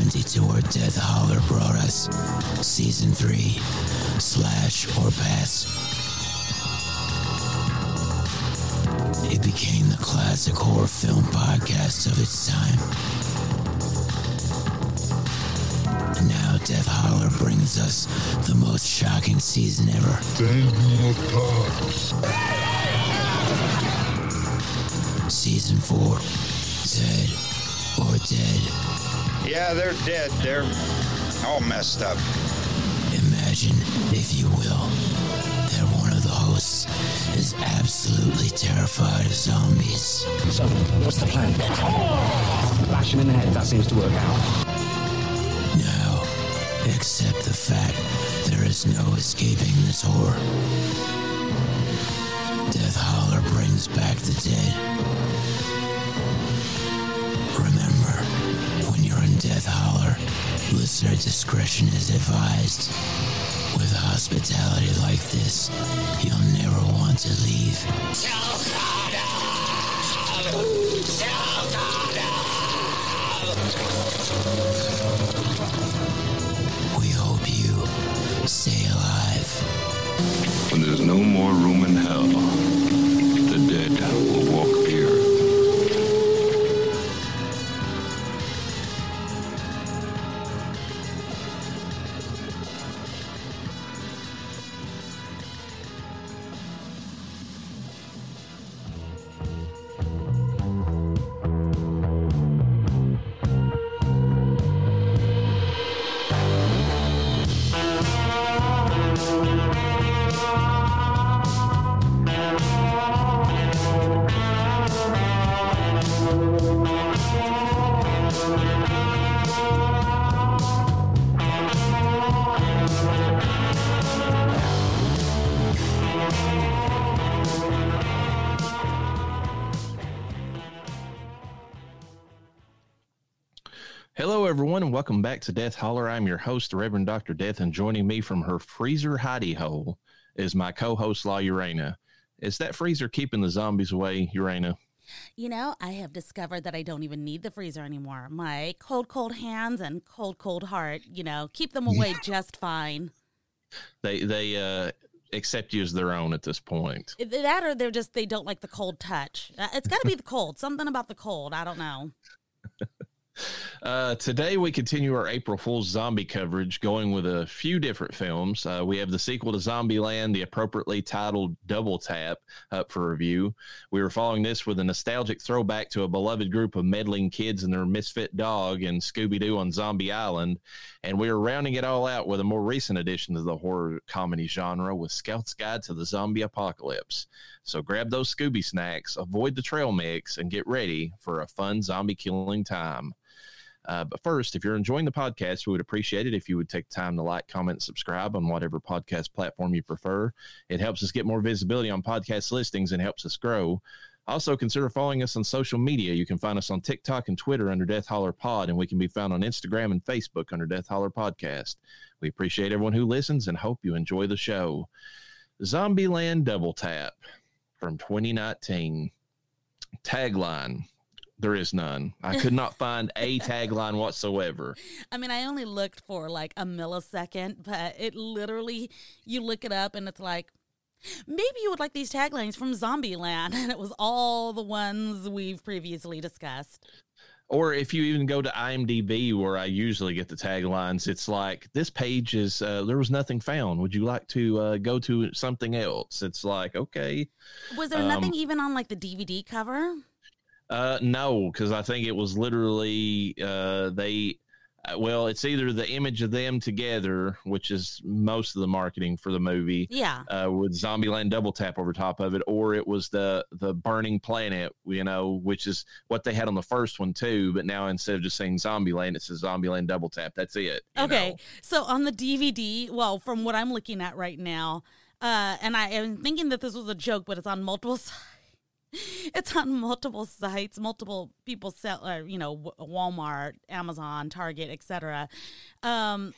Detour Death Holler brought us Season 3, Slash or Pass. It became the classic horror film podcast of its time. And now Death Holler brings us the most shocking season ever. 10 more parts. Season 4, Dead or Dead. Yeah, they're dead. They're all messed up. Imagine, if you will, that one of the hosts is absolutely terrified of zombies. So, what's the plan? Bash him in the head, that seems to work out. Now, accept the fact there is no escaping this horror. Death Holler brings back the dead. Remember, when you're in Death Holler, listener discretion is advised. With hospitality like this, you'll never want to leave. We hope you stay alive. When there's no more room in hell, the dead will walk here. Hello, everyone, and welcome back to Death Holler. I'm your host, the Reverend Dr. Death, and joining me from her freezer hidey hole is my co-host, La Urana. Is that freezer keeping the zombies away, Urana? You know, I have discovered that I don't even need the freezer anymore. My cold hands and cold heart, keep them away just fine. They accept you as their own at this point. That or they don't like the cold touch. It's got to be the cold. Something about the cold. I don't know. Today we continue our April Fool's zombie coverage, going with a few different films. We have the sequel to Zombieland, the appropriately titled Double Tap, up for review. We were following this with a nostalgic throwback to a beloved group of meddling kids and their misfit dog and Scooby-Doo on Zombie Island. And we are rounding it all out with a more recent addition to the horror comedy genre with Scout's Guide to the Zombie Apocalypse. So grab those Scooby snacks, avoid the trail mix, and get ready for a fun zombie killing time. But first, if you're enjoying the podcast, we would appreciate it if you would take time to like, comment, and subscribe on whatever podcast platform you prefer. It helps us get more visibility on podcast listings and helps us grow. Also, consider following us on social media. You can find us on TikTok and Twitter under Death Holler Pod, and we can be found on Instagram and Facebook under Death Holler Podcast. We appreciate everyone who listens and hope you enjoy the show. Zombieland Double Tap from 2019. Tagline. There is none. I could not find a tagline whatsoever. I mean, I only looked for like a millisecond, but it literally, you look it up and it's like, maybe you would like these taglines from Zombieland. And it was all the ones we've previously discussed. Or if you even go to IMDb, where I usually get the taglines, it's like, this page is, there was nothing found. Would you like to go to something else? It's like, okay. Was there nothing even on like the DVD cover? No, because I think it was literally it's either the image of them together, which is most of the marketing for the movie, with Zombieland Double Tap over top of it, or it was the burning planet, which is what they had on the first one too. But now instead of just saying Zombieland, it says Zombieland Double Tap. That's it. Okay, so on the DVD, well, from what I'm looking at right now, and I am thinking that this was a joke, but it's on multiple sites. It's on multiple sites. Multiple people sell, Walmart, Amazon, Target, etc. On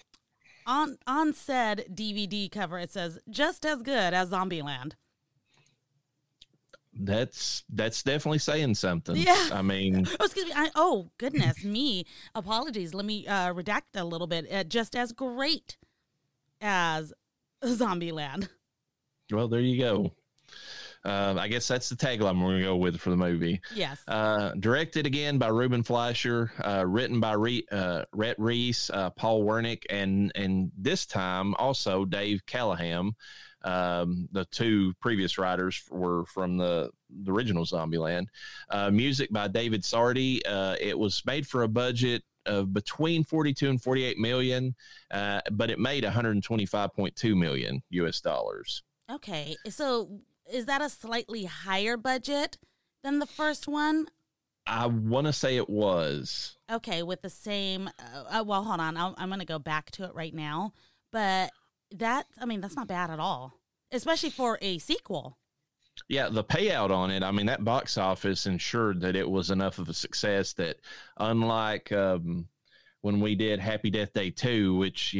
said DVD cover, it says "just as good as Zombieland." That's definitely saying something. Yeah. I mean, Oh, excuse me. Goodness me. Apologies. Let me redact a little bit. Just as great as Zombieland. well, there you go. I guess that's the tagline we're going to go with for the movie. Yes. Directed again by Ruben Fleischer, written by Rhett Reese, Paul Wernick, and this time also Dave Callahan. The two previous writers were from the original Zombieland. Music by David Sardi. It was made for a budget of between 42 and 48 million, but it made 125.2 million US dollars. Okay. So is that a slightly higher budget than the first one? I want to say it was. Okay, with the same. Well, hold on. I'm going to go back to it right now. But that's not bad at all, especially for a sequel. Yeah, the payout on it, I mean, that box office ensured that it was enough of a success that, unlike when we did Happy Death Day 2, which,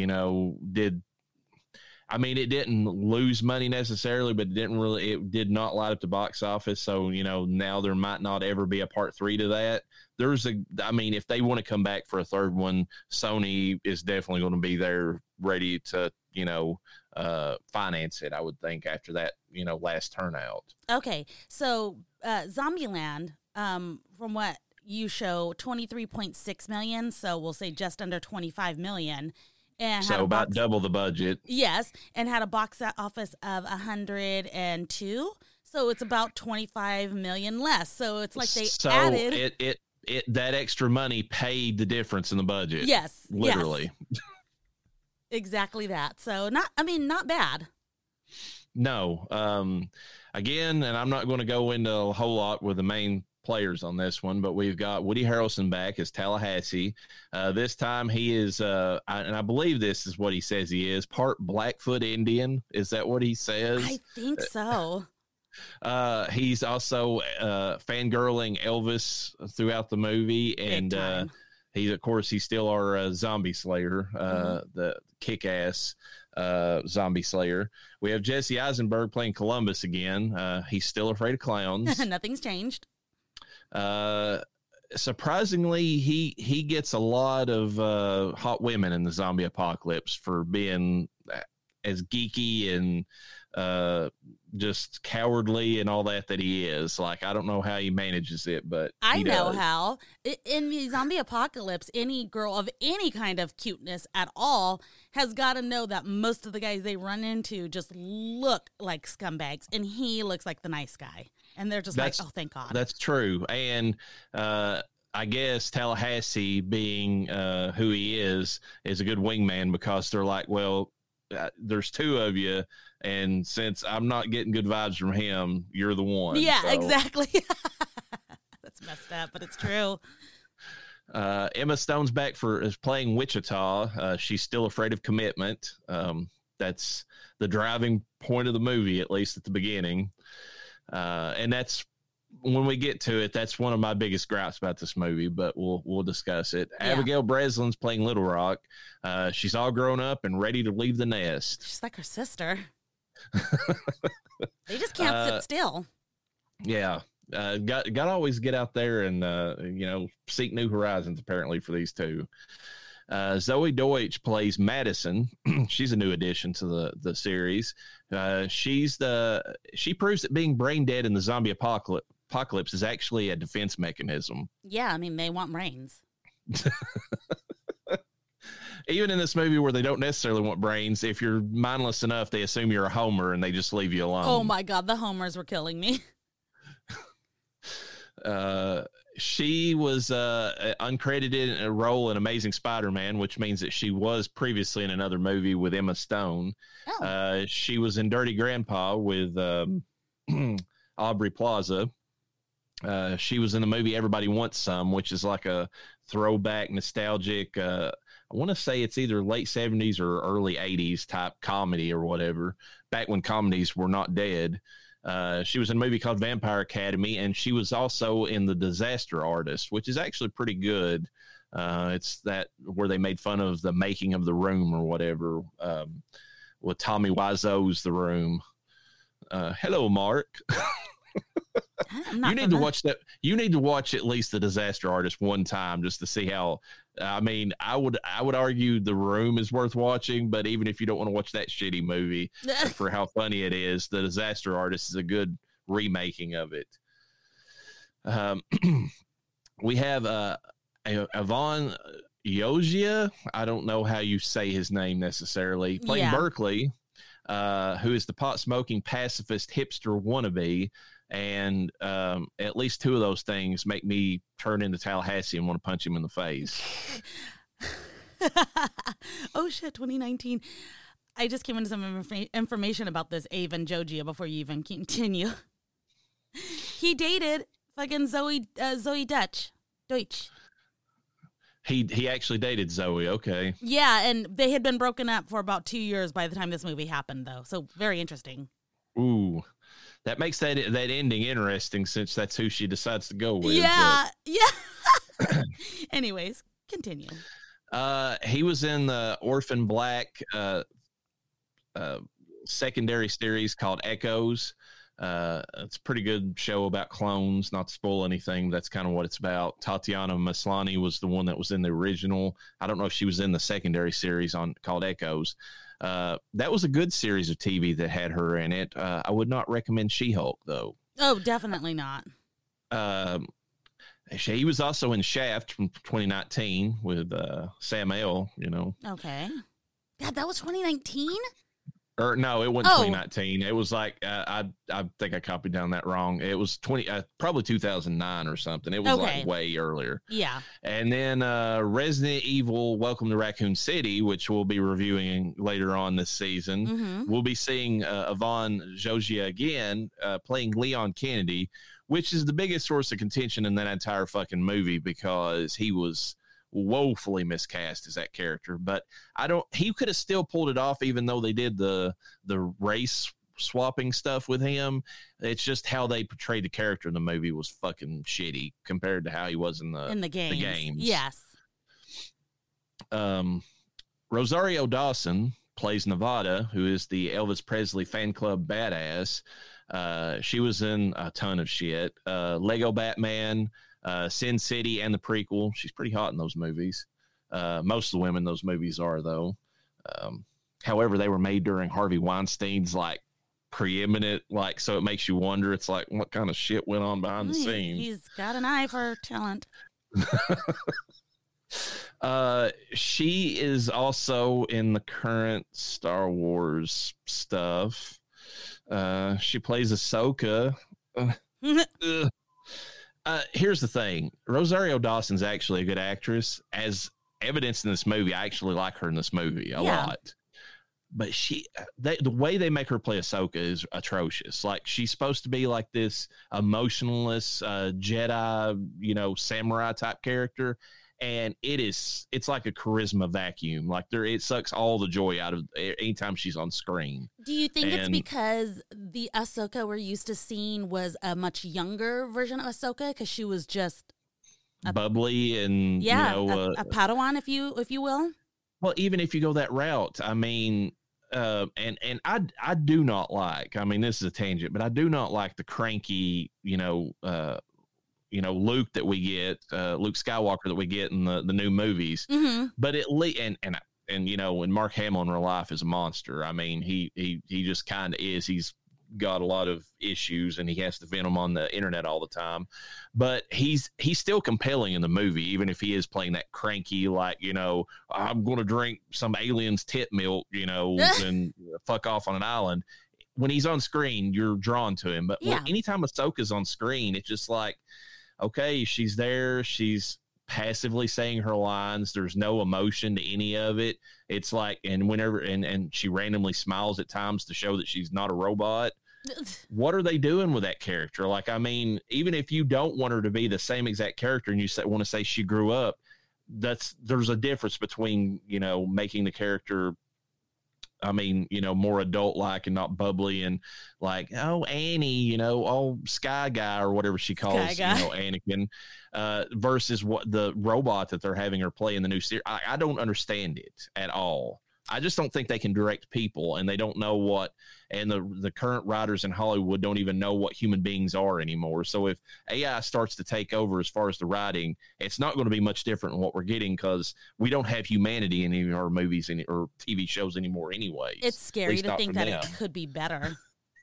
it didn't lose money necessarily, but it did not light up the box office. So, now there might not ever be a part 3 to that. If they want to come back for a third one, Sony is definitely going to be there ready to, finance it, I would think, after that, last turnout. Okay. So, Zombieland, from what you show, 23.6 million. So we'll say just under 25 million. And so about double the budget. Yes, and had a box office of 102. So it's about 25 million less. So it's like they added. It that extra money paid the difference in the budget. Yes, literally. Yes. Exactly that. So not bad. No. Again, and I'm not going to go into a whole lot with the main players on this one, but we've got Woody Harrelson back as Tallahassee. This time he is, and I believe this is what he says he is, part Blackfoot Indian. Is that what he says? I think so. He's also fangirling Elvis throughout the movie, and he's still our zombie slayer, the kick-ass zombie slayer. We have Jesse Eisenberg playing Columbus again. He's still afraid of clowns. Nothing's changed. Surprisingly, he gets a lot of hot women in the zombie apocalypse for being as geeky and just cowardly and all that he is. Like, I don't know how he manages it, but I know how. In the zombie apocalypse, any girl of any kind of cuteness at all has got to know that most of the guys they run into just look like scumbags, and he looks like the nice guy. And they're just like, oh, thank God. That's true. And I guess Tallahassee, being who he is a good wingman, because they're like, well, there's two of you, and since I'm not getting good vibes from him, you're the one. Yeah, so. Exactly. That's messed up, but it's true. Emma Stone's back is playing Wichita. She's still afraid of commitment. That's the driving point of the movie, at least at the beginning. And that's, when we get to it, that's one of my biggest gripes about this movie, but we'll discuss it. Yeah. Abigail Breslin's playing Little Rock. She's all grown up and ready to leave the nest. She's like her sister. They just can't sit still. Yeah. Got to always get out there and, seek new horizons, apparently, for these two. Zoe Deutsch plays Madison. She's a new addition to the series. She proves that being brain dead in the zombie apocalypse is actually a defense mechanism. Yeah, they want brains. Even in this movie where they don't necessarily want brains, if you're mindless enough, they assume you're a homer and they just leave you alone. Oh my God, the homers were killing me. She was uncredited in a role in Amazing Spider-Man, which means that she was previously in another movie with Emma Stone. Oh. She was in Dirty Grandpa with Aubrey Plaza. She was in the movie Everybody Wants Some, which is like a throwback, nostalgic, I want to say it's either late 70s or early 80s type comedy or whatever, back when comedies were not dead. She was in a movie called Vampire Academy, and she was also in The Disaster Artist, which is actually pretty good. It's that where they made fun of the making of The Room or whatever, with Tommy Wiseau's The Room. Hello, Mark. You need to watch that. You need to watch at least The Disaster Artist one time just to see how. I mean, I would argue The Room is worth watching, but even if you don't want to watch that shitty movie for how funny it is, The Disaster Artist is a good remaking of it. We have Ivan Yogia. I don't know how you say his name necessarily. Playing Berkeley, who is the pot-smoking pacifist hipster wannabe. And at least two of those things make me turn into Tallahassee and want to punch him in the face. Oh, shit, 2019. I just came into some information about this Avon Jogia before you even continue. He dated fucking Zoe Deutsch. He actually dated Zoe, okay. Yeah, and they had been broken up for about 2 years by the time this movie happened, though. So very interesting. Ooh. That makes that ending interesting since that's who she decides to go with. Yeah. Anyways, continue. He was in the Orphan Black secondary series called Echoes. It's a pretty good show about clones, not to spoil anything. That's kind of what it's about. Tatiana Maslany was the one that was in the original. I don't know if she was in the secondary series called Echoes. That was a good series of TV that had her in it. I would not recommend She-Hulk, though. Oh, definitely not. He was also in Shaft from 2019 with Sam L, Okay. God, that was 2019? Or no, it wasn't 2019. It was like I think I copied down that wrong. It was probably 2009 or something. It was like way earlier. Yeah. And then Resident Evil: Welcome to Raccoon City, which we'll be reviewing later on this season. Mm-hmm. We'll be seeing Ivan Jogia again playing Leon Kennedy, which is the biggest source of contention in that entire fucking movie because he was woefully miscast as that character, but he could have still pulled it off even though they did the race swapping stuff with him. It's just how they portrayed the character in the movie was fucking shitty compared to how he was in the games. Yes. Rosario Dawson plays Nevada, who is the Elvis Presley fan club badass. She was in a ton of shit. Lego Batman, Sin City, and the prequel. She's pretty hot in those movies. Most of the women in those movies are, though. However, they were made during Harvey Weinstein's preeminent, so it makes you wonder. It's like, what kind of shit went on behind the scenes? He's got an eye for talent. She is also in the current Star Wars stuff. She plays Ahsoka. Here's the thing. Rosario Dawson's actually a good actress. As evidenced in this movie, I actually like her in this movie a lot. But the way they make her play Ahsoka is atrocious. She's supposed to be like this emotionless Jedi, samurai type character. And it's like a charisma vacuum. It sucks all the joy out of anytime she's on screen. Do you think it's because the Ahsoka we're used to seeing was a much younger version of Ahsoka because she was just bubbly and a Padawan, if you will? Well, even if you go that route, I mean, and I do not like. I mean, this is a tangent, but I do not like the cranky, Luke that we get, Luke Skywalker that we get in the new movies. Mm-hmm. But and Mark Hamill in real life is a monster. I mean, he just kind of is. He's got a lot of issues and he has to vent them on the internet all the time. But he's still compelling in the movie, even if he is playing that cranky, I'm going to drink some alien's tit milk, and fuck off on an island. When he's on screen, you're drawn to him. But anytime Ahsoka's on screen, it's just like, okay, she's there. She's passively saying her lines. There's no emotion to any of it. It's like, and whenever, and she randomly smiles at times to show that she's not a robot. What are they doing with that character? I mean, even if you don't want her to be the same exact character and you want to say she grew up, there's a difference between, making the character, I mean, more adult-like and not bubbly and Annie, Sky Guy or whatever she calls, Anakin, versus what the robot that they're having her play in the new series. I don't understand it at all. I just don't think they can direct people, and they don't know what, and the current writers in Hollywood don't even know what human beings are anymore. So if AI starts to take over as far as the writing, it's not going to be much different in what we're getting, because we don't have humanity in any of our movies or TV shows anymore anyways. It's scary to think that it could be better.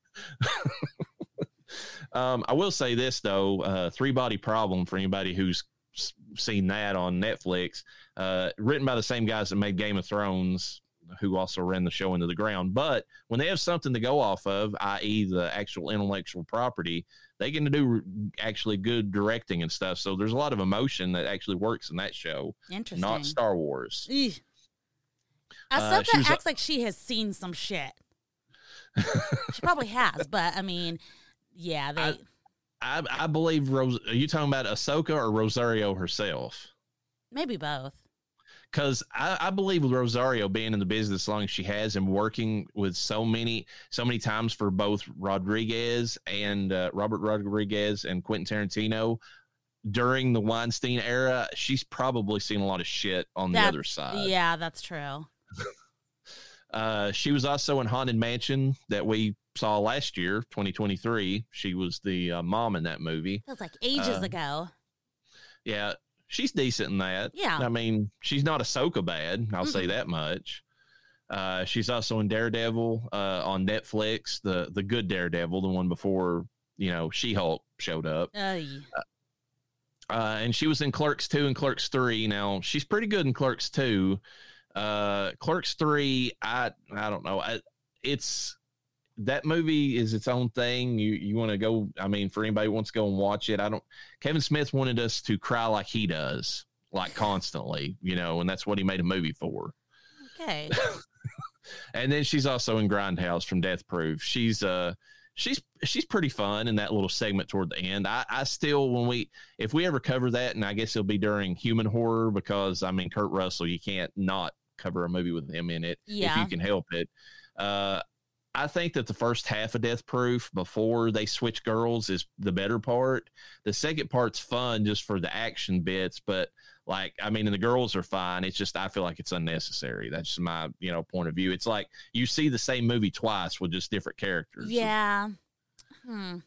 I will say this, though, Three Body Problem, for anybody who's seen that on Netflix, written by the same guys that made Game of Thrones, who also ran the show Into the Ground. But when they have something to go off of, i.e. the actual intellectual property, they can do actually good directing and stuff. So there's a lot of emotion that actually works in that show. Interesting. Not Star Wars. Ahsoka acts like she has seen some shit. She probably has, but I mean, yeah, I believe are you talking about Ahsoka or Rosario herself? Maybe both. Because I believe with Rosario being in the business as long as she has, and working with so many times for both Rodriguez and Robert Rodriguez and Quentin Tarantino during the Weinstein era, she's probably seen a lot of shit on the other side. Yeah, that's true. She was also in Haunted Mansion that we saw last year, 2023. She was the mom in that movie. Feels like ages ago. Yeah, she's decent in that. Yeah. I mean, she's not Ahsoka bad. I'll say that much. She's also in Daredevil on Netflix, the good Daredevil, the one before, She-Hulk showed up. And she was in Clerks 2 and Clerks 3. Now, she's pretty good in Clerks 2. Clerks 3, I don't know. That movie is its own thing. You want to go, I mean, for anybody who wants to go and watch it, Kevin Smith wanted us to cry like he does, like constantly, and that's what he made a movie for. Okay. And then she's also in Grindhouse from Death Proof. She's pretty fun in that little segment toward the end. I still, if we ever cover that, and I guess it'll be during Human Horror, because I mean, Kurt Russell, you can't not cover a movie with him in it if you can help it. I think that the first half of Death Proof, before they switch girls, is the better part. The second part's fun just for the action bits, but and the girls are fine. It's just, I feel like it's unnecessary. That's just my, point of view. It's like you see the same movie twice with just different characters. Yeah. And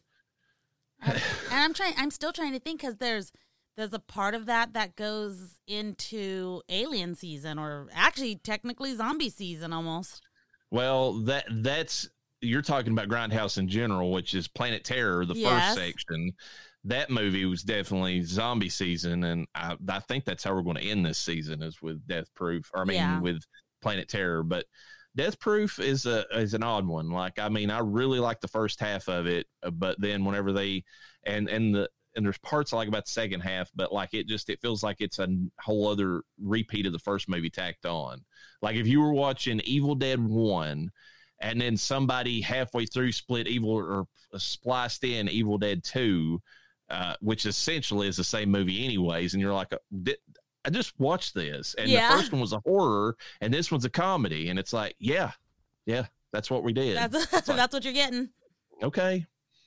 I'm still trying to think, because there's a part of that goes into Alien season, or actually technically zombie season almost. Well, that's you're talking about Grindhouse in general, which is Planet Terror, the first section. That movie was definitely zombie season, and I think that's how we're going to end this season, is with Death Proof. With Planet Terror. But Death Proof is an odd one. I really like the first half of it, but then whenever they and there's parts I like about the second half, but it feels like it's a whole other repeat of the first movie tacked on. Like if you were watching Evil Dead 1 and then somebody halfway through spliced in Evil Dead 2, which essentially is the same movie anyways, and you're like, I just watched this, and the first one was a horror and this one's a comedy, and it's like, yeah, that's what we did. That's what you're getting. Okay.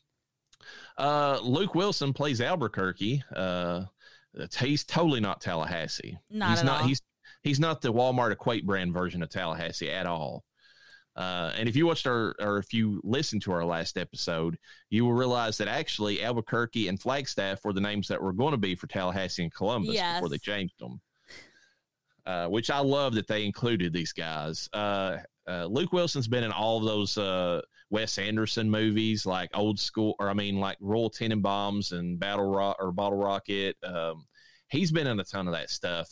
Luke Wilson plays Albuquerque. He's totally not Tallahassee. He's not the Walmart Equate brand version of Tallahassee at all. And if you watched or if you listened to our last episode, you will realize that actually Albuquerque and Flagstaff were the names that were going to be for Tallahassee and Columbus before they changed them. Which I love that they included these guys. Luke Wilson's been in all of those Wes Anderson movies, like old school, like Royal Tenenbaums and Bottle Rocket. He's been in a ton of that stuff.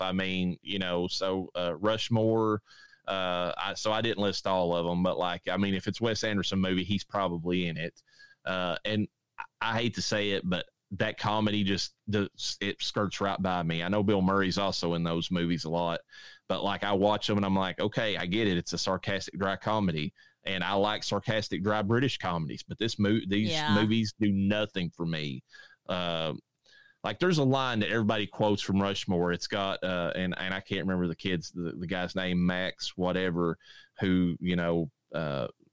Rushmore. So I didn't list all of them, but if it's Wes Anderson movie, he's probably in it. And I hate to say it, but that comedy it skirts right by me. I know Bill Murray's also in those movies a lot, but I watch them and I'm like, okay, I get it. It's a sarcastic, dry comedy, and I like sarcastic, dry British comedies, but these movies do nothing for me. There's a line that everybody quotes from Rushmore. It's got, and I can't remember the guy's name, Max, whatever, who,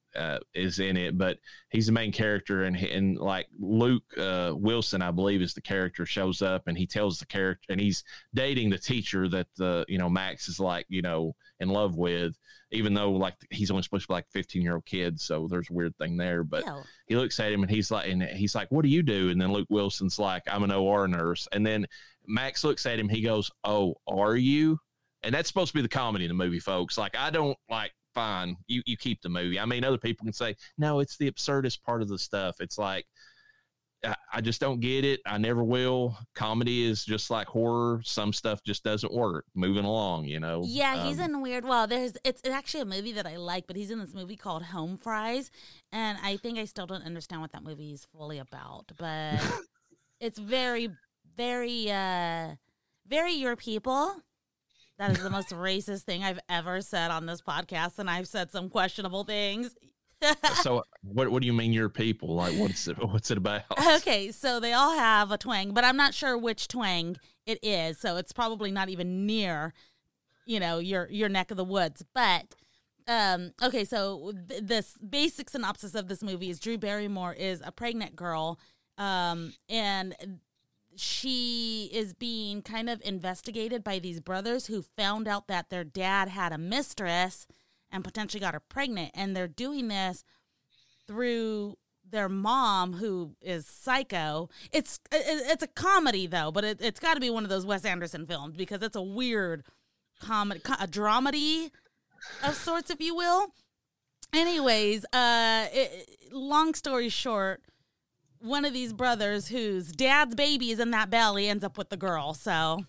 is in it, but he's the main character, and like Luke Wilson, I believe, is the character, shows up, and he tells the character, and he's dating the teacher that Max is like, in love with, even though like he's only supposed to be like 15-year-old kid, so there's a weird thing there. But he looks at him and he's like, what do you do? And then Luke Wilson's like, I'm an OR nurse. And then Max looks at him, he goes, oh, are you? And that's supposed to be the comedy in the movie, folks. Like, I don't like, fine, you keep the movie. I mean, other people can say, no, it's the absurdist part of the stuff. It's like, I just don't get it. I never will. Comedy is just like horror. Some stuff just doesn't work. Moving along, Yeah, he's in weird. Well, it's actually a movie that I like, but he's in this movie called Home Fries, and I think I still don't understand what that movie is fully about. But it's very, very, very your people. That is the most racist thing I've ever said on this podcast, and I've said some questionable things. So what do you mean your people? Like, what's it about? Okay, so they all have a twang, but I'm not sure which twang it is, so it's probably not even near, your neck of the woods. But, okay, so this basic synopsis of this movie is Drew Barrymore is a pregnant girl, and she is being kind of investigated by these brothers who found out that their dad had a mistress and potentially got her pregnant. And they're doing this through their mom, who is psycho. It's a comedy, though, but it's got to be one of those Wes Anderson films because it's a weird comedy, a dramedy of sorts, if you will. Anyways, long story short, one of these brothers whose dad's baby is in that belly ends up with the girl. So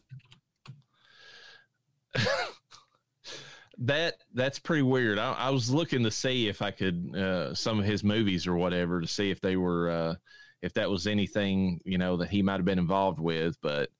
that's pretty weird. I was looking to see if I could some of his movies or whatever to see if they were if that was anything that he might have been involved with. But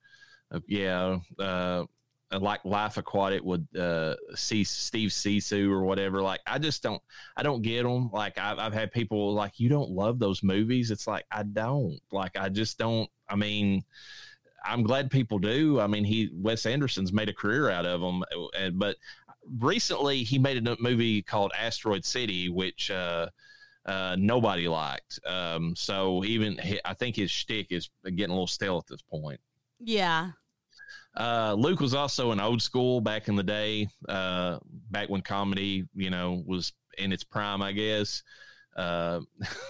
like Life Aquatic with Steve Zissou or whatever. Like, I don't get them. Like, I've had people like, you don't love those movies. It's like, I don't. Like, I just don't. I mean, I'm glad people do. I mean, Wes Anderson's made a career out of them. But recently he made a movie called Asteroid City, which nobody liked. So even I think his shtick is getting a little stale at this point. Yeah. Luke was also an old school back in the day, back when comedy, was in its prime, I guess. I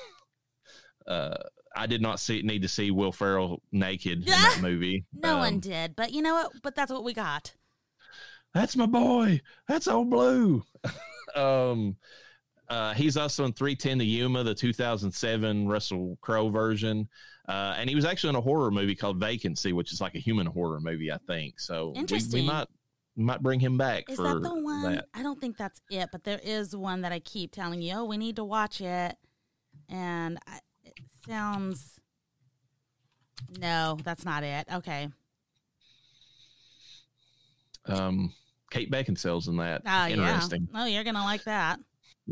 did not need to see Will Ferrell naked in that movie. No one did, but you know what? But that's what we got. That's my boy. That's Old Blue. He's also in 3:10 to Yuma, the 2007 Russell Crowe version. And he was actually in a horror movie called Vacancy, which is like a human horror movie, I think. So interesting. We might bring him back. Is for that the one? that. I don't think that's it, but there is one that I keep telling you, we need to watch it. And it sounds... No, that's not it. Okay. Kate Beckinsale's in that. Interesting. Yeah. Oh, you're going to like that.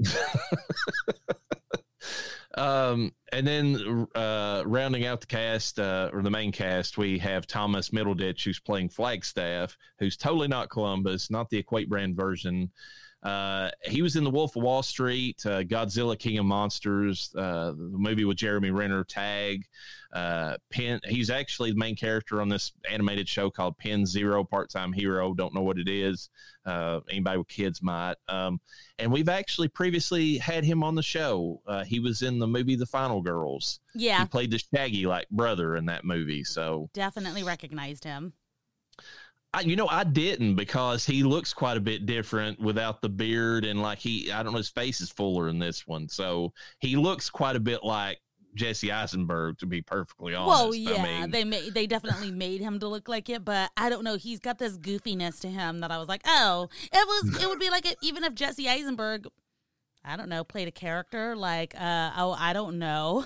And then rounding out the cast, or the main cast, we have Thomas Middleditch, who's playing Flagstaff, who's totally not Columbus, not the Equate brand version. He was in The Wolf of Wall Street, Godzilla King of Monsters, the movie with Jeremy Renner, Tag, Penn. He's actually the main character on this animated show called Penn Zero, Part-Time Hero. Don't know what it is. Anybody with kids might. And we've actually previously had him on the show. He was in the movie The Final Girls. Yeah. He played the Shaggy-like brother in that movie. So definitely recognized him. I didn't, because he looks quite a bit different without the beard, and like I don't know, his face is fuller in this one. So he looks quite a bit like Jesse Eisenberg, to be perfectly honest. Well, yeah, they definitely made him to look like it, but I don't know. He's got this goofiness to him that I was like, oh, it would be like even if Jesse Eisenberg, I don't know, played a character like, I don't know,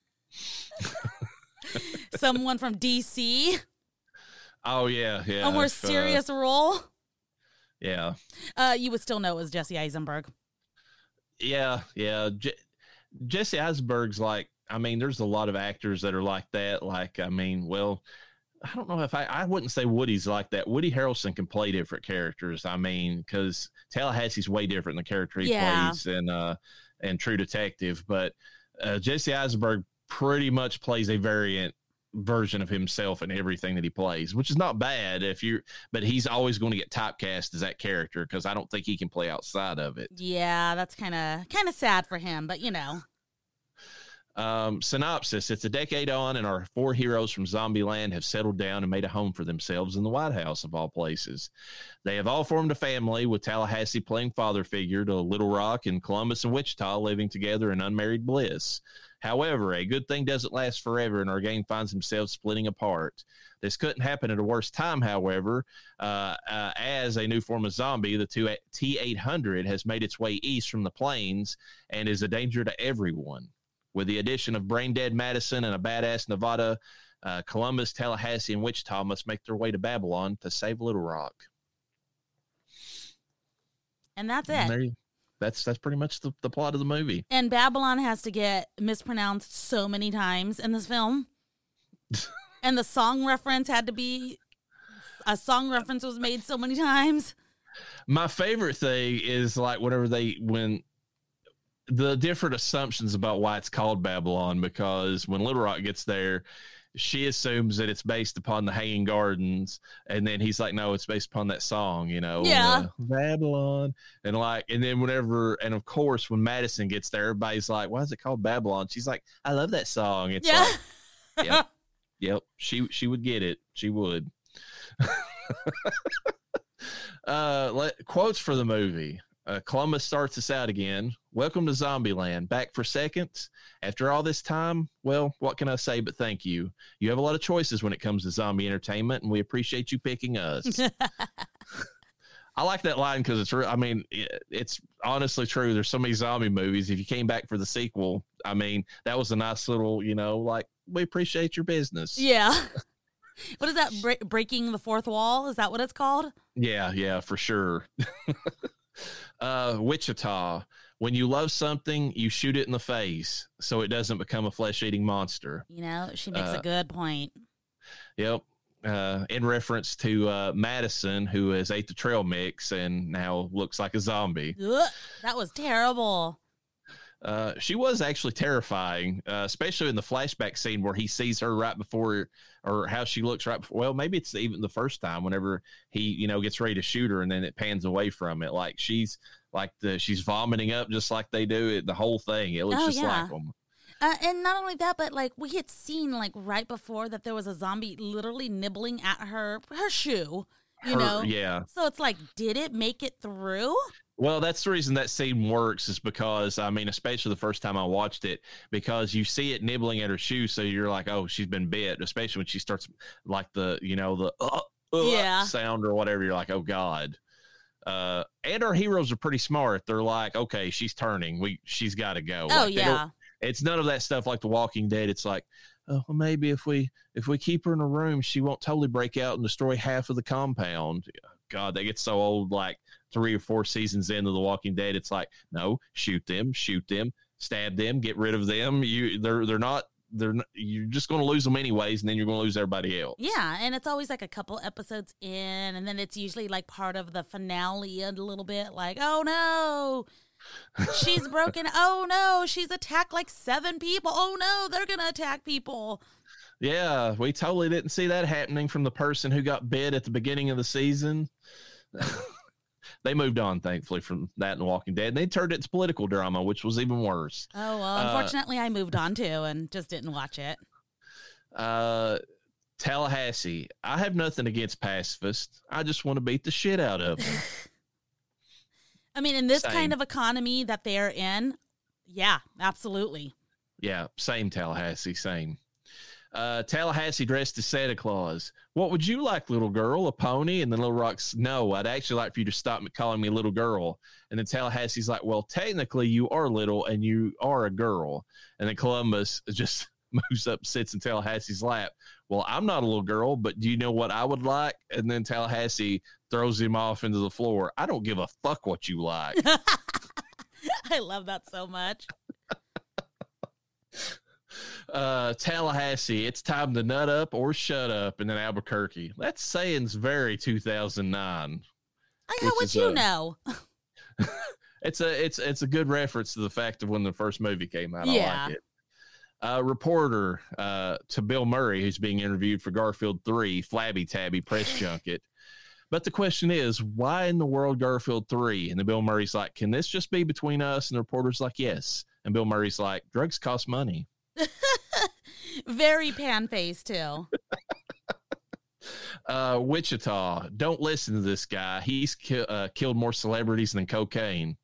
someone from DC. Oh, yeah. A more serious role? Yeah. You would still know it was Jesse Eisenberg. Yeah. Jesse Eisenberg's like, I mean, there's a lot of actors that are like that. Like, I mean, well, I don't know if I wouldn't say Woody's like that. Woody Harrelson can play different characters. I mean, because Tallahassee's way different than the character he plays. and True Detective, but Jesse Eisenberg pretty much plays a variant version of himself in everything that he plays, which is not bad but he's always going to get typecast as that character because I don't think he can play outside of it. Yeah, that's kind of sad for him, but Synopsis: it's a decade on, and our 4 heroes from Zombieland have settled down and made a home for themselves in the White House, of all places. They have all formed a family, with Tallahassee playing father figure to Little Rock, and Columbus and Wichita living together in unmarried bliss. However, a good thing doesn't last forever, and our gang finds themselves splitting apart. This couldn't happen at a worse time, however, as a new form of zombie, the T-800, has made its way east from the plains and is a danger to everyone. With the addition of brain-dead Madison and a badass Nevada, Columbus, Tallahassee, and Wichita must make their way to Babylon to save Little Rock. And that's it. That's pretty much the plot of the movie. And Babylon has to get mispronounced so many times in this film. And the song reference was made so many times. My favorite thing is like when the different assumptions about why it's called Babylon, because when Little Rock gets there, she assumes that it's based upon the Hanging Gardens, and then he's like, no, it's based upon that song, Babylon. And then of course, when Madison gets there, everybody's like, why is it called Babylon? She's like, I love that song. It's like, yep. She would get it. She would. Quotes for the movie. Columbus starts us out again. Welcome to Zombieland. Back for seconds. After all this time, well, what can I say but thank you? You have a lot of choices when it comes to zombie entertainment, and we appreciate you picking us. I like that line because it's honestly true. There's so many zombie movies. If you came back for the sequel, that was a nice little, we appreciate your business. Yeah. What is that? Breaking the fourth wall? Is that what it's called? Yeah, for sure. Wichita: when you love something, you shoot it in the face so it doesn't become a flesh-eating monster. She makes a good point. Yep. In reference to Madison, who has ate the trail mix and now looks like a zombie. Ugh, that was terrible. She was actually terrifying, especially in the flashback scene where he sees her right before, or how she looks right before. Well, maybe it's even the first time whenever he, gets ready to shoot her, and then it pans away from it. Like she's vomiting up just like they do it. The whole thing. It looks like them. And not only that, but we had seen right before that there was a zombie literally nibbling at her shoe, Yeah. So it's did it make it through? Well, that's the reason that scene works, is because, especially the first time I watched it, because you see it nibbling at her shoe. So you're like, oh, she's been bit, especially when she starts the sound or whatever. You're like, oh God. And our heroes are pretty smart. They're like, okay, she's turning. She's got to go. Oh, yeah. It's none of that stuff like The Walking Dead. It's like, oh, well, maybe if we keep her in a room, she won't totally break out and destroy half of the compound. God, they get so old, 3 or 4 seasons into The Walking Dead. It's like, no, shoot them, stab them, get rid of them. You're just going to lose them anyways, and then you're going to lose everybody else. Yeah, and it's always a couple episodes in, and then it's usually part of the finale a little bit, oh no, she's broken. Oh no, she's attacked 7 people. Oh no, they're going to attack people. Yeah, we totally didn't see that happening from the person who got bit at the beginning of the season. They moved on, thankfully, from that in Walking Dead. And they turned it to political drama, which was even worse. Oh, well, unfortunately, I moved on, too, and just didn't watch it. Tallahassee. I have nothing against pacifists. I just want to beat the shit out of them. In this kind of economy that they're in, yeah, absolutely. Yeah, same Tallahassee, same. Tallahassee dressed as Santa Claus. What would you like, little girl? A pony? And then Little Rock's, no, I'd actually like for you to stop calling me little girl. And then Tallahassee's like, well, technically you are little and you are a girl. And then Columbus just moves up, sits in Tallahassee's lap. Well, I'm not a little girl, but do you know what I would like? And then Tallahassee throws him off into the floor. I don't give a fuck what you like. I love that so much. Tallahassee, it's time to nut up or shut up. And then Albuquerque. That saying's very 2009. How would you know? It's a good reference to the fact of when the first movie came out. Yeah. I like it. Reporter to Bill Murray, who's being interviewed for Garfield 3, Flabby Tabby press junket. But the question is, why in the world Garfield 3? And the Bill Murray's like, can this just be between us? And the reporter's like, yes. And Bill Murray's like, drugs cost money. Very pan-faced, too. Wichita, don't listen to this guy. He's killed more celebrities than cocaine.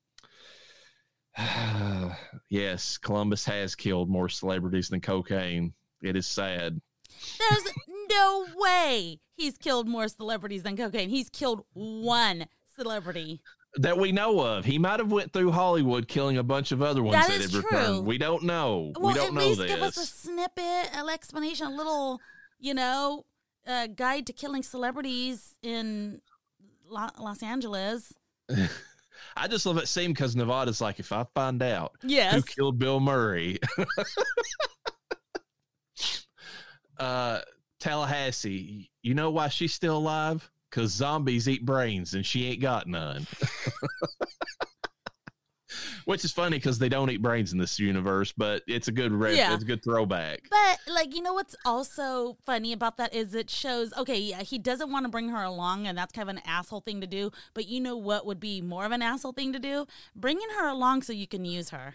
Yes, Columbus has killed more celebrities than cocaine. It is sad. There's no way he's killed more celebrities than cocaine. He's killed one celebrity that we know of. He might have went through Hollywood killing a bunch of other ones that is had true. returned. We don't know. Well, we don't know this. At least give us a snippet, an explanation, a little, guide to killing celebrities in Los Angeles. I just love that scene because Nevada's like, if I find out who killed Bill Murray. Tallahassee, you know why she's still alive? Because zombies eat brains and she ain't got none. Which is funny because they don't eat brains in this universe, but it's a good it's a good throwback. But what's also funny about that is it shows, he doesn't want to bring her along, and that's kind of an asshole thing to do. But you know what would be more of an asshole thing to do? Bringing her along so you can use her.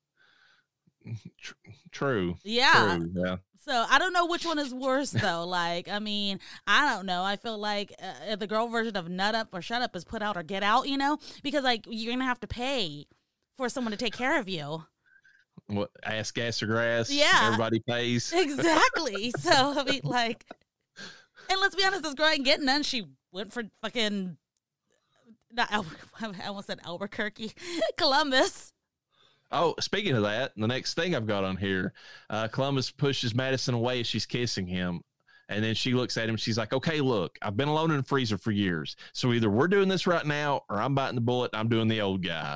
True. Yeah. True. Yeah. So I don't know which one is worse, though. I don't know. I feel like the girl version of Nut Up or Shut Up is Put Out or Get Out, because you're going to have to pay for someone to take care of you. What, ass, gas, or grass? Yeah. Everybody pays. Exactly. So, and let's be honest, this girl ain't getting none. She went for fucking, I almost said Albuquerque, Columbus. Oh, speaking of that, the next thing I've got on here, Columbus pushes Madison away as she's kissing him. And then she looks at him. She's like, okay, look, I've been alone in the freezer for years. So either we're doing this right now or I'm biting the bullet and I'm doing the old guy.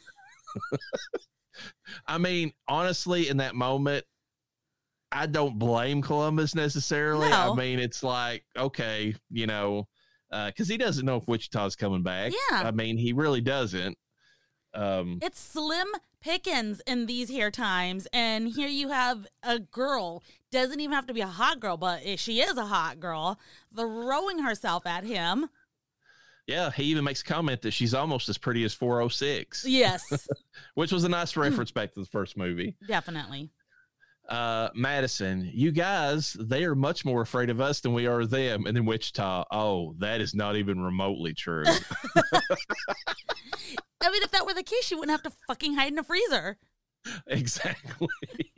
Honestly, in that moment, I don't blame Columbus necessarily. No. It's like, okay, because he doesn't know if Wichita's coming back. Yeah. He really doesn't. It's slim pickings in these here times, and here you have a girl, doesn't even have to be a hot girl, but she is a hot girl, throwing herself at him. Yeah, he even makes a comment that she's almost as pretty as 406. Yes. Which was a nice reference back to the first movie. Definitely. Madison, you guys, they are much more afraid of us than we are of them. And then Wichita, oh, that is not even remotely true. If that were the case, you wouldn't have to fucking hide in a freezer. Exactly.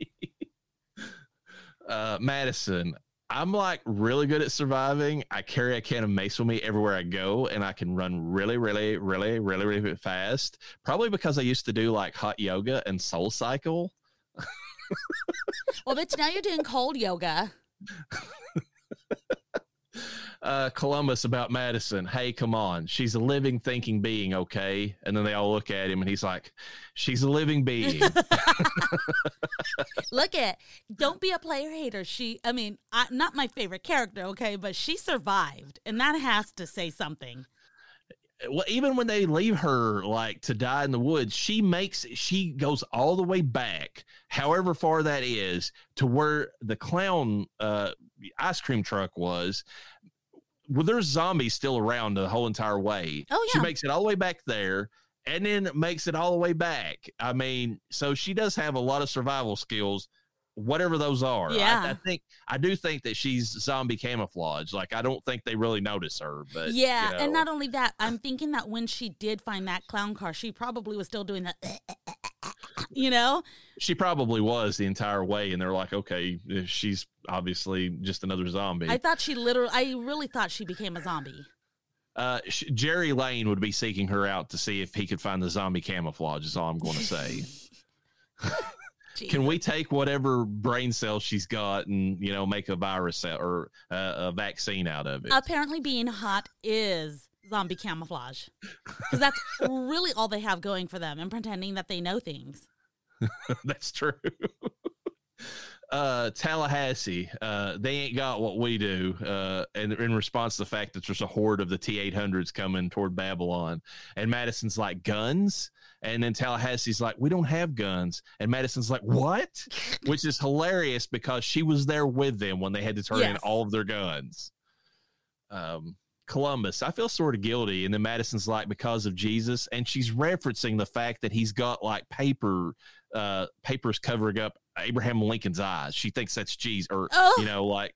Madison, I'm really good at surviving. I carry a can of mace with me everywhere I go, and I can run really, really, really, really, really fast. Probably because I used to do hot yoga and Soul Cycle. Well, bitch, now you're doing cold yoga. Columbus about Madison. Hey, come on. She's a living, thinking being, okay? And then they all look at him, and he's like, she's a living being. Don't be a player hater. Not my favorite character, okay? But she survived, and that has to say something. Well, even when they leave her to die in the woods, she goes all the way back, however far that is, to where the clown ice cream truck was. Well, there's zombies still around the whole entire way. Oh, yeah. She makes it all the way back there and then makes it all the way back. So she does have a lot of survival skills, whatever those are. Yeah. I do think that she's zombie camouflage. I don't think they really notice her, but yeah. And not only that, I'm thinking that when she did find that clown car, she probably was still doing that, She probably was the entire way. And they're like, okay, she's obviously just another zombie. I really thought she became a zombie. Jerry Lane would be seeking her out to see if he could find the zombie camouflage is all I'm going to say. Can we take whatever brain cells she's got and, make a virus or a vaccine out of it? Apparently being hot is zombie camouflage. Because that's really all they have going for them, and pretending that they know things. That's true. Tallahassee, they ain't got what we do. And in response to the fact that there's a horde of the T-800s coming toward Babylon, and Madison's like, guns? And then Tallahassee's like, we don't have guns. And Madison's like, what? Which is hilarious because she was there with them when they had to turn in all of their guns. Columbus, I feel sort of guilty. And then Madison's like, because of Jesus. And she's referencing the fact that he's got like papers covering up Abraham Lincoln's eyes. She thinks that's Jesus, or, you know, like,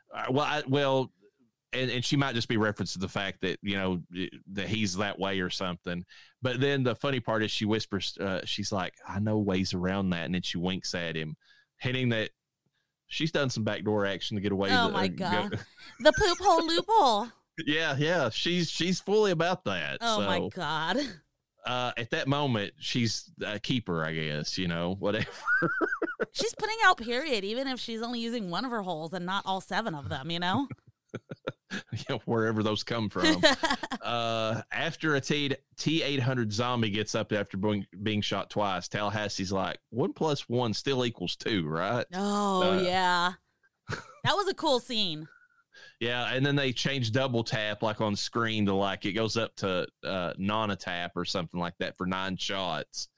and she might just be referencing the fact that, you know, that he's that way or something. But then the funny part is she whispers, she's like, I know ways around that. And then she winks at him, hinting that she's done some backdoor action to get away. Oh my God. The poop hole loophole. Yeah. She's fully about that. Oh my God. At that moment, she's a keeper, I guess, you know, whatever. She's putting out period, even if she's only using one of her holes and not all 7 of them, you know? Wherever those come from. After a T-800 zombie gets up after being shot twice, Tallahassee's like, 1 + 1 still equals 2, right? Oh, yeah. That was a cool scene. Yeah, and then they change double tap like on screen to like it goes up to non-a-tap or something like that for 9 shots.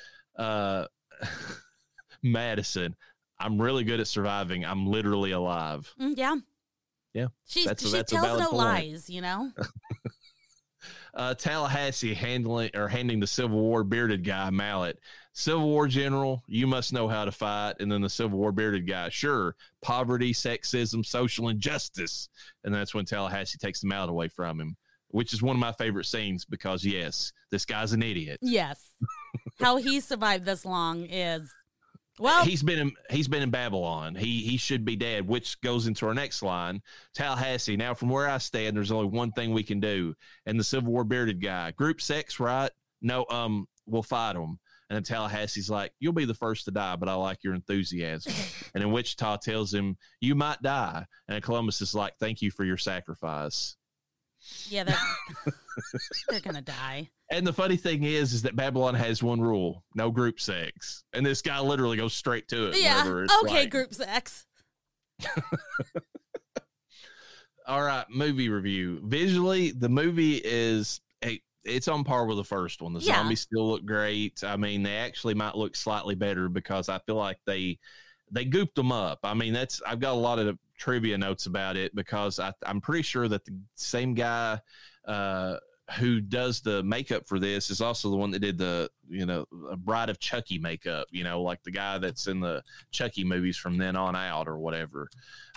Madison, I'm really good at surviving. I'm literally alive. Yeah. Yeah. She tells no lies, you know? Tallahassee handing the Civil War bearded guy a mallet. Civil War general, you must know how to fight. And then the Civil War bearded guy, sure, poverty, sexism, social injustice. And that's when Tallahassee takes the mallet away from him, which is one of my favorite scenes because, yes, this guy's an idiot. Yes. How he survived this long is... Well, he's been in Babylon. He should be dead, which goes into our next line. Tallahassee, now from where I stand, there's only one thing we can do. And the Civil War bearded guy, group sex, right? No, we'll fight them. And then Tallahassee's like, you'll be the first to die, but I like your enthusiasm. And then Wichita tells him, you might die. And Columbus is like, thank you for your sacrifice. Yeah, they're going to die. And the funny thing is that Babylon has one rule, no group sex. And this guy literally goes straight to it. Yeah, okay, like, group sex. All right, movie review. Visually, the movie it's on par with the first one. The zombies still look great. I mean, they actually might look slightly better because I feel like they gooped them up. I mean, I've got a lot of trivia notes about it because I'm pretty sure that the same guy who does the makeup for this is also the one that did the, Bride of Chucky makeup, like the guy that's in the Chucky movies from then on out or whatever.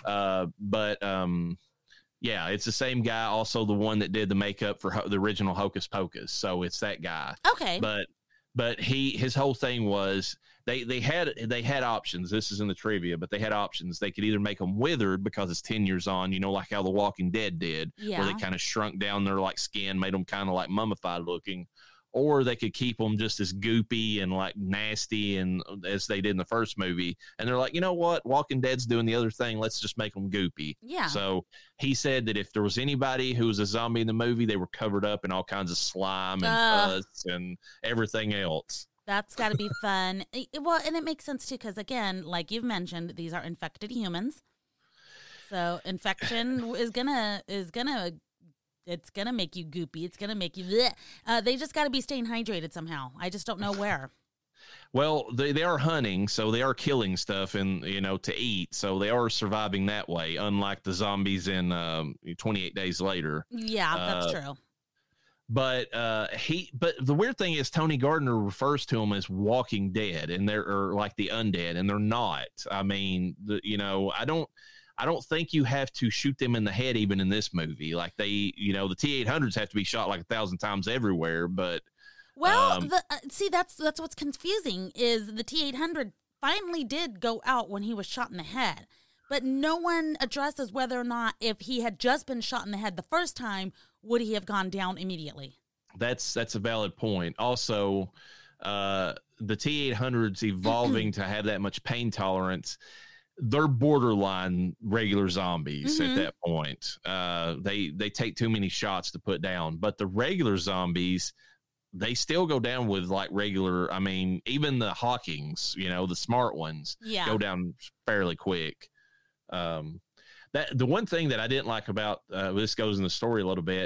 Yeah, it's the same guy, also the one that did the makeup for the original Hocus Pocus. So it's that guy. Okay. But his whole thing was they had options. This is in the trivia, but they had options. They could either make them withered because it's 10 years on, like how The Walking Dead did, where they kind of shrunk down their like skin, made them kind of like mummified looking, or they could keep them just as goopy and like nasty and as they did in the first movie. And they're like, you know what? Walking Dead's doing the other thing. Let's just make them goopy. Yeah. So he said that if there was anybody who was a zombie in the movie, they were covered up in all kinds of slime and pus and everything else. That's got to be fun. Well, and it makes sense too, because again, like you've mentioned, these are infected humans. So infection is gonna it's gonna make you goopy. It's gonna make you bleh. They just got to be staying hydrated somehow. I just don't know where. Well, they are hunting, so they are killing stuff and to eat, so they are surviving that way. Unlike the zombies in 28 Days Later. Yeah, that's true. But the weird thing is Tony Gardner refers to them as Walking Dead, and they're like the undead, and they're not. I mean, I don't think you have to shoot them in the head even in this movie. Like the T-800s have to be shot like 1,000 times everywhere. But that's what's confusing is the T-800 finally did go out when he was shot in the head, but no one addresses whether or not if he had just been shot in the head the first time, would he have gone down immediately? That's a valid point. Also, the T-800s evolving to have that much pain tolerance. They're borderline regular zombies at that point. They take too many shots to put down, but the regular zombies, they still go down with like regular. I mean, even the Hawkings, the smart ones, go down fairly quick. That the one thing that I didn't like about this goes in the story a little bit.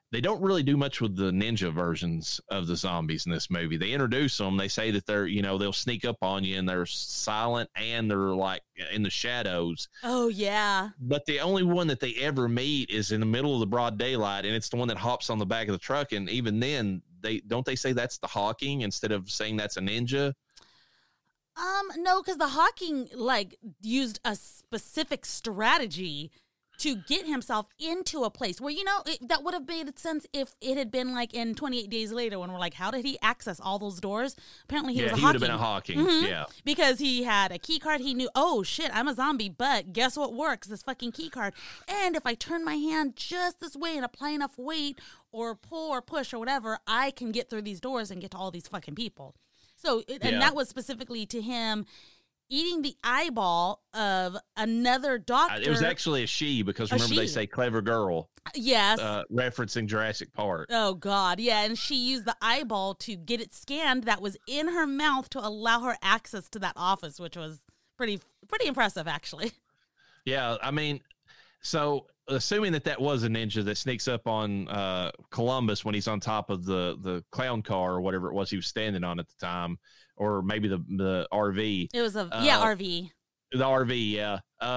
They don't really do much with the ninja versions of the zombies in this movie. They introduce them. They say that they're, they'll sneak up on you and they're silent and they're like in the shadows. Oh, yeah. But the only one that they ever meet is in the middle of the broad daylight, and it's the one that hops on the back of the truck. And even then, they say that's the Hawking instead of saying that's a ninja. No, because the Hawking used a specific strategy to get himself into a place where, that would have made sense if it had been like in 28 Days Later when we're like, how did he access all those doors? Apparently he was a Hawking. He would have been a Hawking, mm-hmm. Yeah. Because he had a key card. He knew, oh, shit, I'm a zombie, but guess what works? This fucking key card. And if I turn my hand just this way and apply enough weight or pull or push or whatever, I can get through these doors and get to all these fucking people. So, and that was specifically to him eating the eyeball of another doctor. It was actually a she, because remember they say clever girl. Yes. Referencing Jurassic Park. Oh, God. Yeah. And she used the eyeball to get it scanned that was in her mouth to allow her access to that office, which was pretty impressive, actually. Yeah. I mean, so assuming that was a ninja that sneaks up on Columbus when he's on top of the clown car or whatever it was he was standing on at the time, or maybe the RV. It was RV. The RV, yeah.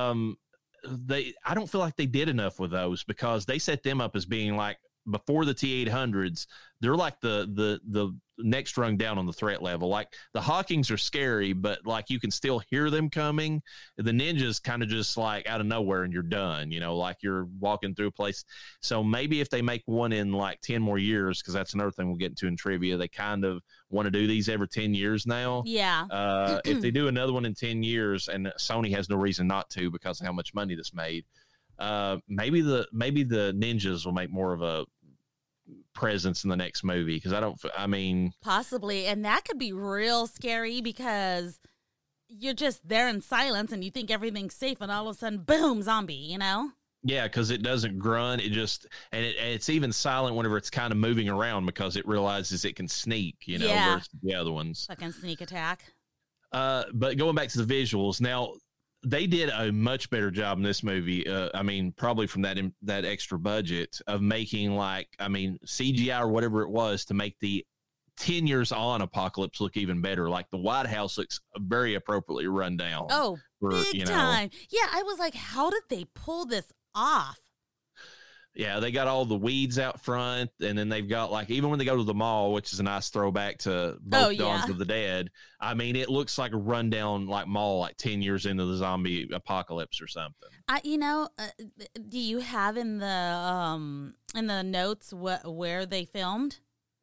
I don't feel like they did enough with those, because they set them up as being like, before the T-800s, they're like the next rung down on the threat level. Like the Hawkings are scary, but like you can still hear them coming. The ninjas kind of just like out of nowhere and you're done, like you're walking through a place. So maybe if they make one in like 10 more years, because that's another thing we'll get into in trivia, they kind of want to do these every 10 years now. Yeah. If they do another one in 10 years, and Sony has no reason not to because of how much money this made, maybe the ninjas will make more of a presence in the next movie, because possibly, and that could be real scary, because you're just there in silence and you think everything's safe, and all of a sudden, boom, zombie, Yeah, because it doesn't grunt. It just it's even silent whenever it's kind of moving around, because it realizes it can sneak, versus the other ones. Fucking sneak attack. But going back to the visuals now. They did a much better job in this movie. Probably from that extra budget of making CGI or whatever it was to make the 10 years on apocalypse look even better. Like the White House looks very appropriately run down. Oh, big time. Yeah, I was like, how did they pull this off? Yeah, they got all the weeds out front, and then they've got even when they go to the mall, which is a nice throwback to both Dawns of the Dead. It looks like a rundown mall 10 years into the zombie apocalypse or something. Do you have in the notes where they filmed?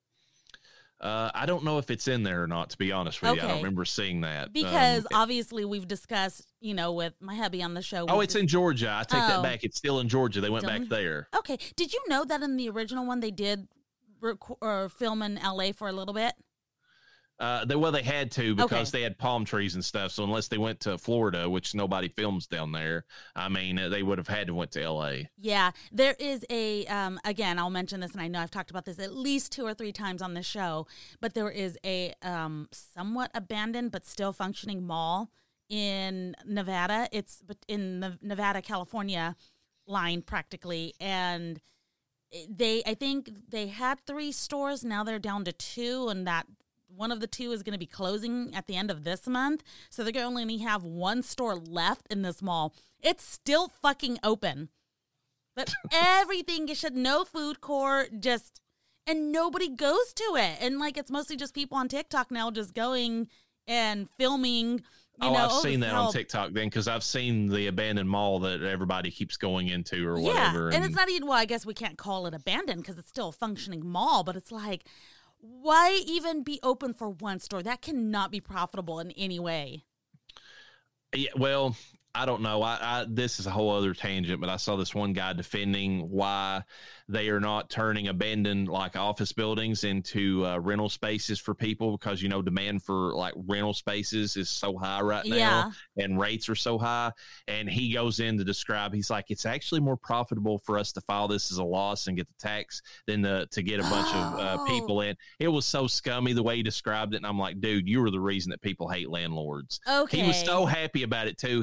I don't know if it's in there or not, to be honest with you. I don't remember seeing that. Because obviously we've discussed, with my hubby on the show. Oh, it's in Georgia. I take that back. It's still in Georgia. They went back there. Okay. Did you know that in the original one they did film in L.A. for a little bit? They had to, because they had palm trees and stuff. So unless they went to Florida, which nobody films down there, they would have had to went to L.A. Yeah, there is a again, I'll mention this, and I know I've talked about this at least 2 or 3 times on the show, but there is a somewhat abandoned but still functioning mall in Nevada. It's in the Nevada-California line practically, and I think they had 3 stores. Now they're down to 2, and that one of the 2 is going to be closing at the end of this month. So they're going to only have 1 store left in this mall. It's still fucking open. But everything should, no food court, and nobody goes to it. And it's mostly just people on TikTok now just going and filming. I've seen that on TikTok then, because I've seen the abandoned mall that everybody keeps going into or whatever. Yeah, and it's not even, I guess we can't call it abandoned because it's still a functioning mall, but it's like, why even be open for 1 store? That cannot be profitable in any way. Yeah, well, I don't know. This is a whole other tangent, but I saw this one guy defending why they are not turning abandoned office buildings into rental spaces for people, because demand for rental spaces is so high right now, and rates are so high. And he goes in to describe, he's like, it's actually more profitable for us to file this as a loss and get the tax than to get a bunch of people in. It was so scummy the way he described it, and I'm like, dude, you were the reason that people hate landlords. Okay, he was so happy about it too. He's like,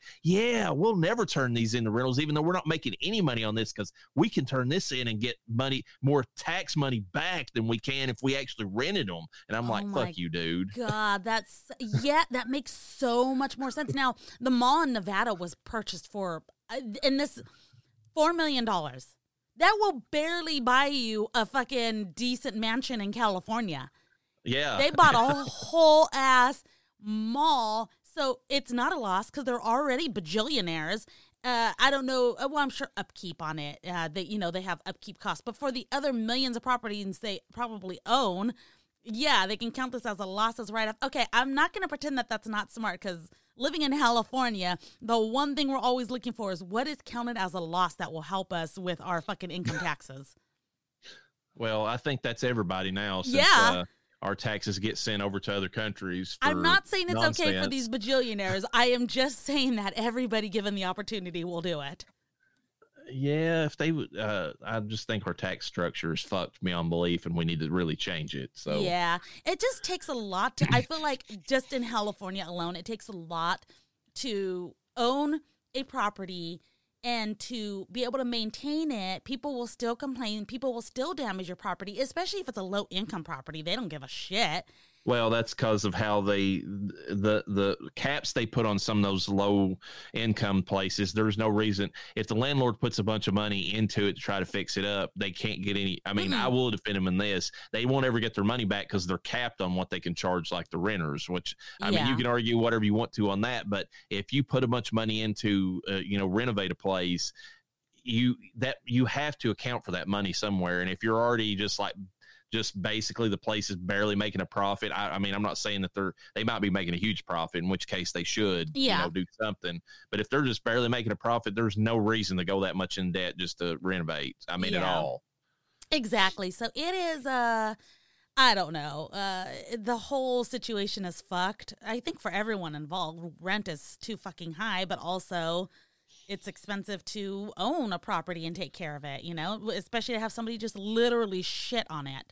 yeah, we'll never turn these into rentals, even though we're not making any money on this, because we can turn this in and get more tax money back than we can if we actually rented them. And I'm like, fuck you, dude. God, that makes so much more sense. Now, the mall in Nevada was purchased for, $4 million. That will barely buy you a fucking decent mansion in California. Yeah. They bought a whole ass mall. So it's not a loss because they're already bajillionaires. I don't know. Well, I'm sure upkeep on it. They have upkeep costs. But for the other millions of properties they probably own, yeah, they can count this as a loss as write-off. Okay, I'm not going to pretend that that's not smart because living in California, the one thing we're always looking for is what is counted as a loss that will help us with our fucking income taxes. Well, I think that's everybody now. Since, our taxes get sent over to other countries. I'm not saying it's okay for these bajillionaires. I am just saying that everybody given the opportunity will do it. Yeah, if they would, I just think our tax structure is fucked beyond belief, and we need to really change it. So yeah, it just takes a lot to. I feel like just in California alone, it takes a lot to own a property and to be able to maintain it. People will still complain. People will still damage your property, especially if it's a low income property. They don't give a shit. Well, that's because of how the caps they put on some of those low income places. There's no reason if the landlord puts a bunch of money into it to try to fix it up, they can't get any. I mean, I will defend them in this. They won't ever get their money back because they're capped on what they can charge like the renters, which I mean, you can argue whatever you want to on that. But if you put a bunch of money into, renovate a place, you have to account for that money somewhere. And if you're already just basically the place is barely making a profit. I mean, I'm not saying that they might be making a huge profit, in which case they should, do something. But if they're just barely making a profit, there's no reason to go that much in debt just to renovate. I mean, at all. Exactly. So it is, I don't know. The whole situation is fucked. I think for everyone involved, rent is too fucking high, but also it's expensive to own a property and take care of it, especially to have somebody just literally shit on it.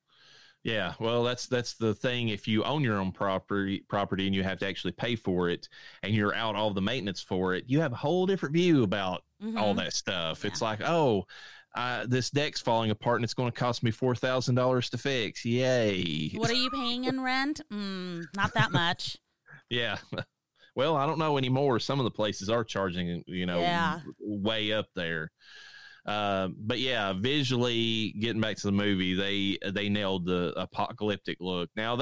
Yeah, well, that's the thing. If you own your own property and you have to actually pay for it and you're out all the maintenance for it, you have a whole different view about all that stuff. Yeah. It's like, this deck's falling apart and it's going to cost me $4,000 to fix. Yay. What are you paying in rent? Not that much. Yeah. Well, I don't know anymore. Some of the places are charging, way up there. But yeah, visually getting back to the movie, they nailed the apocalyptic look. Now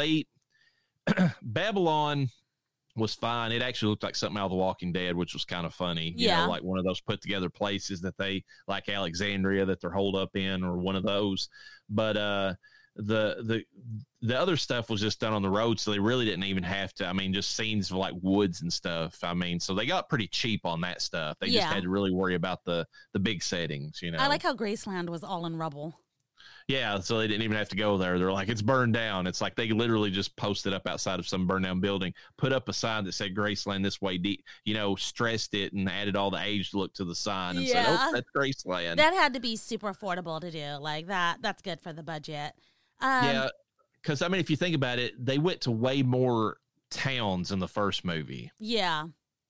Babylon was fine. It actually looked like something out of The Walking Dead, which was kind of funny. Like one of those put together places that they like Alexandria that they're holed up in, or one of those. But the other stuff was just done on the road, so they really didn't even have to. I mean, just scenes of like woods and stuff. I mean, so they got pretty cheap on that stuff. They just had to really worry about the big settings, I like how Graceland was all in rubble. Yeah, so they didn't even have to go there. They're like, it's burned down. It's like they literally just posted up outside of some burned down building, put up a sign that said Graceland this way, stressed it and added all the aged look to the sign and said, oh, that's Graceland. That had to be super affordable to do. Like that's good for the budget. Yeah, because, I mean, if you think about it, they went to way more towns in the first movie. Yeah.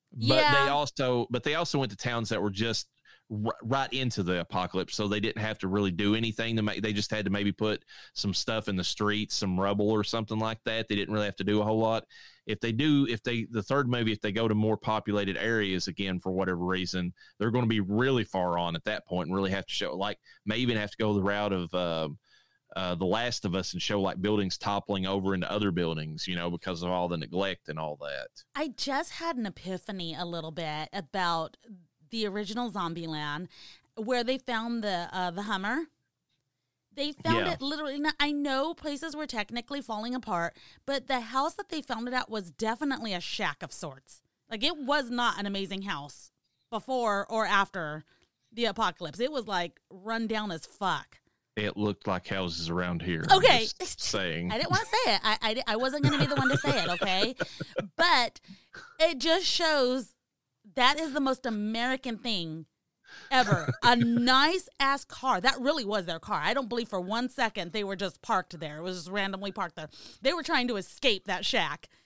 But they also went to towns that were just right into the apocalypse, so they didn't have to really do anything to make. They just had to maybe put some stuff in the streets, some rubble or something like that. They didn't really have to do a whole lot. The third movie, if they go to more populated areas again for whatever reason, they're going to be really far on at that point and really have to show, like, may even have to go the route of The Last of Us and show like buildings toppling over into other buildings, because of all the neglect and all that. I just had an epiphany a little bit about the original Zombieland, where they found the Hummer. They found it literally. Now, I know places were technically falling apart, but the house that they found it at was definitely a shack of sorts. Like, it was not an amazing house before or after the apocalypse. It was like run down as fuck. It looked like houses around here. Okay. Just saying. I didn't want to say it. I wasn't going to be the one to say it, okay? But it just shows that is the most American thing ever. A nice-ass car. That really was their car. I don't believe for 1 second they were just parked there. It was just randomly parked there. They were trying to escape that shack.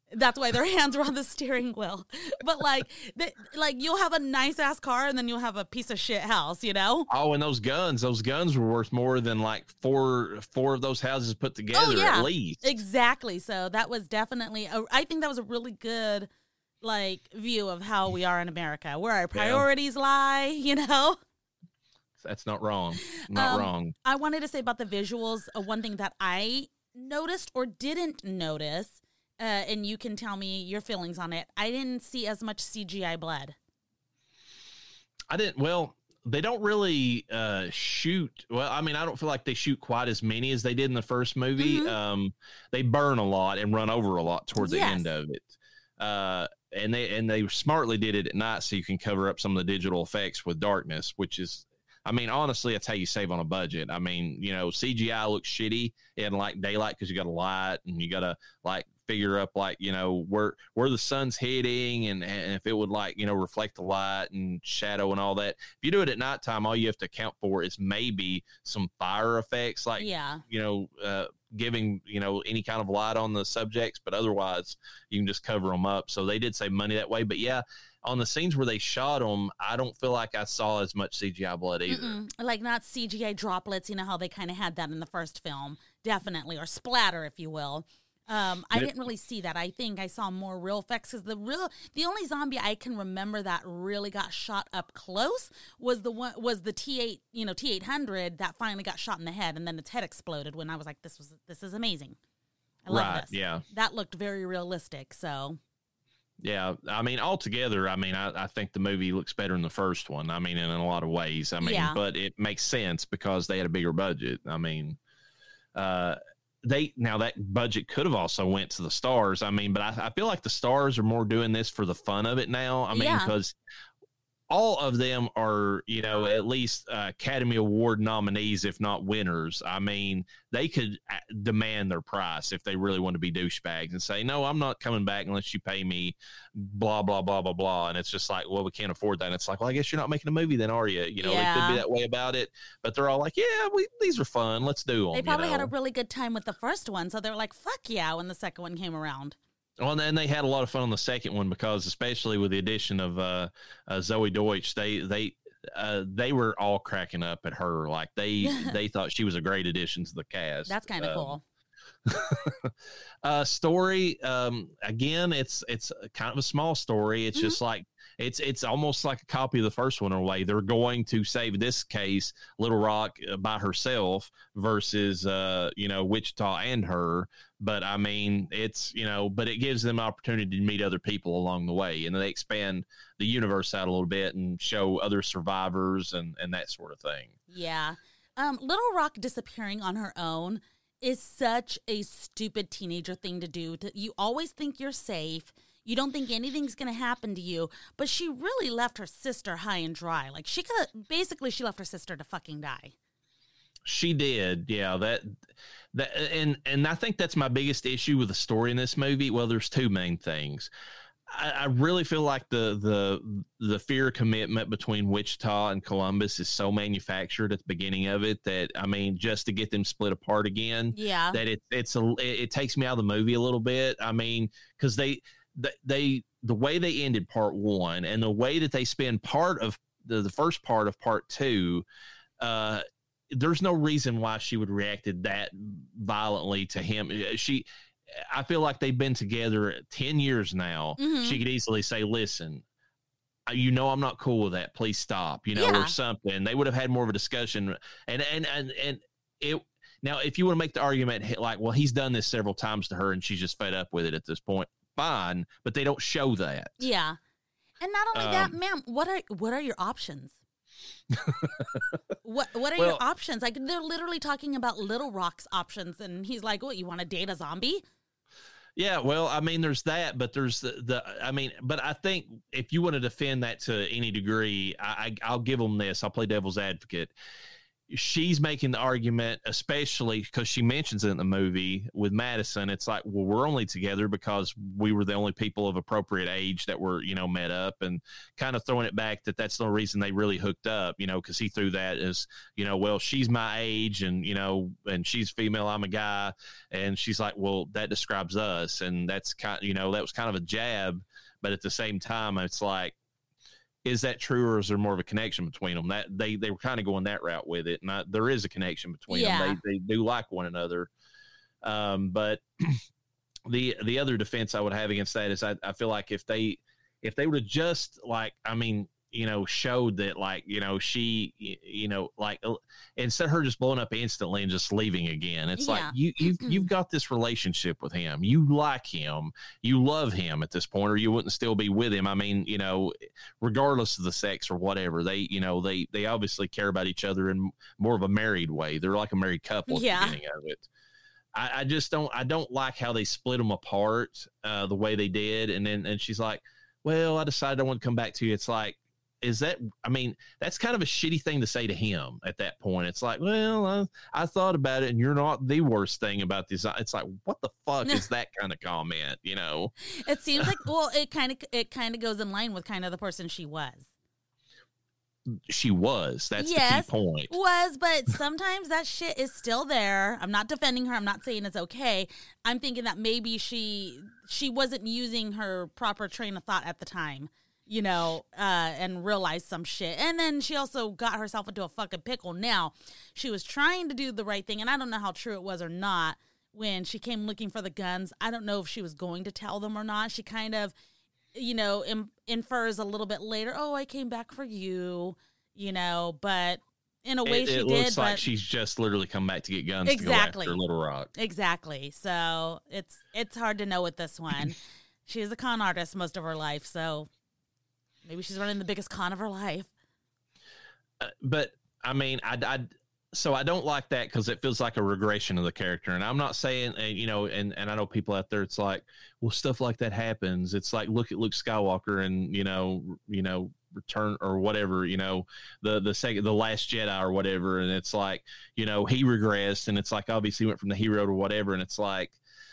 That's why their hands were on the steering wheel. But like you'll have a nice ass car and then you'll have a piece of shit house, you know? Oh, and those guns were worth more than like four of those houses put together at least. Exactly. So that was definitely, I think that was a really good like view of how we are in America, where our priorities lie, you know? That's not wrong. Not wrong. I wanted to say about the visuals, one thing that I noticed or didn't notice, and you can tell me your feelings on it. I didn't see as much CGI blood. I didn't. Well, they don't really shoot. Well, I mean, I don't feel like they shoot quite as many as they did in the first movie. Mm-hmm. They burn a lot and run over a lot towards the end of it. And they smartly did it at night so you can cover up some of the digital effects with darkness, which is, I mean, honestly, that's how you save on a budget. I mean, you know, CGI looks shitty in like daylight because you got to light and you got to like figure up like, you know, where the sun's hitting and if it would like, you know, reflect the light and shadow and all that. If you do it at nighttime, all you have to account for is maybe some fire effects, like, you know, giving, you know, any kind of light on the subjects, but otherwise you can just cover them up. So they did save money that way. But yeah, on the scenes where they shot them, I don't feel like I saw as much CGI blood either. Like not CGI droplets, you know how they kind of had that in the first film, definitely, or splatter, if you will. I didn't really see that. I think I saw more real effects because the only zombie I can remember that really got shot up close was the T-800 that finally got shot in the head and then its head exploded when I was like, this is amazing. I love this. Yeah. That looked very realistic. So. Yeah, I mean, altogether, I mean, I think the movie looks better than the first one. I mean, in a lot of ways. I mean, but it makes sense because they had a bigger budget. I mean, that budget could have also went to the stars. I mean, but I feel like the stars are more doing this for the fun of it now. I mean, because all of them are, you know, at least Academy Award nominees, if not winners. I mean, they could demand their price if they really want to be douchebags and say, no, I'm not coming back unless you pay me blah, blah, blah, blah, blah. And it's just like, well, we can't afford that. And it's like, well, I guess you're not making a movie then, are you? You know, they could be that way about it. But they're all like, yeah, these are fun. Let's do them. They probably had a really good time with the first one. So they were like, fuck yeah, when the second one came around. Well, and then they had a lot of fun on the second one because, especially with the addition of Zoe Deutsch, they were all cracking up at her. Like they thought she was a great addition to the cast. That's kind of cool. Story, again, it's kind of a small story. It's just like it's almost like a copy of the first one in a way. They're going to save, in this case, Little Rock by herself versus you know, Wichita and her. But I mean, it's, you know, but it gives them opportunity to meet other people along the way, and they expand the universe out a little bit and show other survivors and that sort of thing. Yeah. Little Rock disappearing on her own is such a stupid teenager thing to do. You always think you're safe. You don't think anything's going to happen to you. But she really left her sister high and dry. Like, she left her sister to fucking die. She did. Yeah. And I think that's my biggest issue with the story in this movie. Well, there's two main things. I really feel like the fear commitment between Wichita and Columbus is so manufactured at the beginning of it that, I mean, just to get them split apart again, that it takes me out of the movie a little bit. I mean, because the way they ended part one and the way that they spend part of the first part of part two, there's no reason why she would reacted that violently to him. I feel like they've been together 10 years now. Mm-hmm. She could easily say, listen, you know, I'm not cool with that. Please stop, you know, or something. They would have had more of a discussion. And it, now, if you want to make the argument like, well, he's done this several times to her and she's just fed up with it at this point, fine, but they don't show that. Yeah. And not only that, ma'am, what are your options? What are your options? Like, they're literally talking about Little Rock's options, and he's like, "What, you want to date a zombie?" Yeah, well, I mean, there's that, but there's but I think if you want to defend that to any degree, I'll give them this. I'll play devil's advocate. she's making the argument, especially because she mentions it in the movie with Madison. It's like, well, we're only together because we were the only people of appropriate age that were, met up, and kind of throwing it back that that's the reason they really hooked up, because he threw that as, well, she's my age and, and she's female, I'm a guy. And she's like, well, that describes us. And that's kind of, that was kind of a jab, but at the same time, it's like, is that true, or is there more of a connection between them? That they were kind of going that route with it, and there is a connection between them. They do like one another. But the other defense I would have against that is I feel like if they would have just showed that she instead of her just blowing up instantly and just leaving again, it's like you've got this relationship with him, you like him, you love him at this point, or you wouldn't still be with him. Regardless of the sex or whatever, they obviously care about each other in more of a married way. They're like a married couple at the beginning of it. I just don't like how they split them apart the way they did, and she's like, well, I decided I want to come back to you. It's like, that's kind of a shitty thing to say to him at that point. It's like, well, I thought about it, and you're not the worst thing about this. It's like, what the fuck is that kind of comment? It seems like, well, it kind of goes in line with kind of the person she was. She was. That's the key point. Was, but sometimes that shit is still there. I'm not defending her. I'm not saying it's okay. I'm thinking that maybe she wasn't using her proper train of thought at the time. And realized some shit. And then she also got herself into a fucking pickle. Now, she was trying to do the right thing, and I don't know how true it was or not when she came looking for the guns. I don't know if she was going to tell them or not. She kind of, infers a little bit later, oh, I came back for you, but in a way she did. It looks like she's just literally come back to get guns to go after Little Rock. Exactly. So it's hard to know with this one. She is a con artist most of her life, so... maybe she's running the biggest con of her life. But so I don't like that because it feels like a regression of the character. And I'm not saying, and I know people out there, it's like, well, stuff like that happens. It's like, look at Luke Skywalker and, Return or whatever, the Last Jedi or whatever. And it's like, he regressed, and it's like, obviously went from the hero to whatever. And it's like,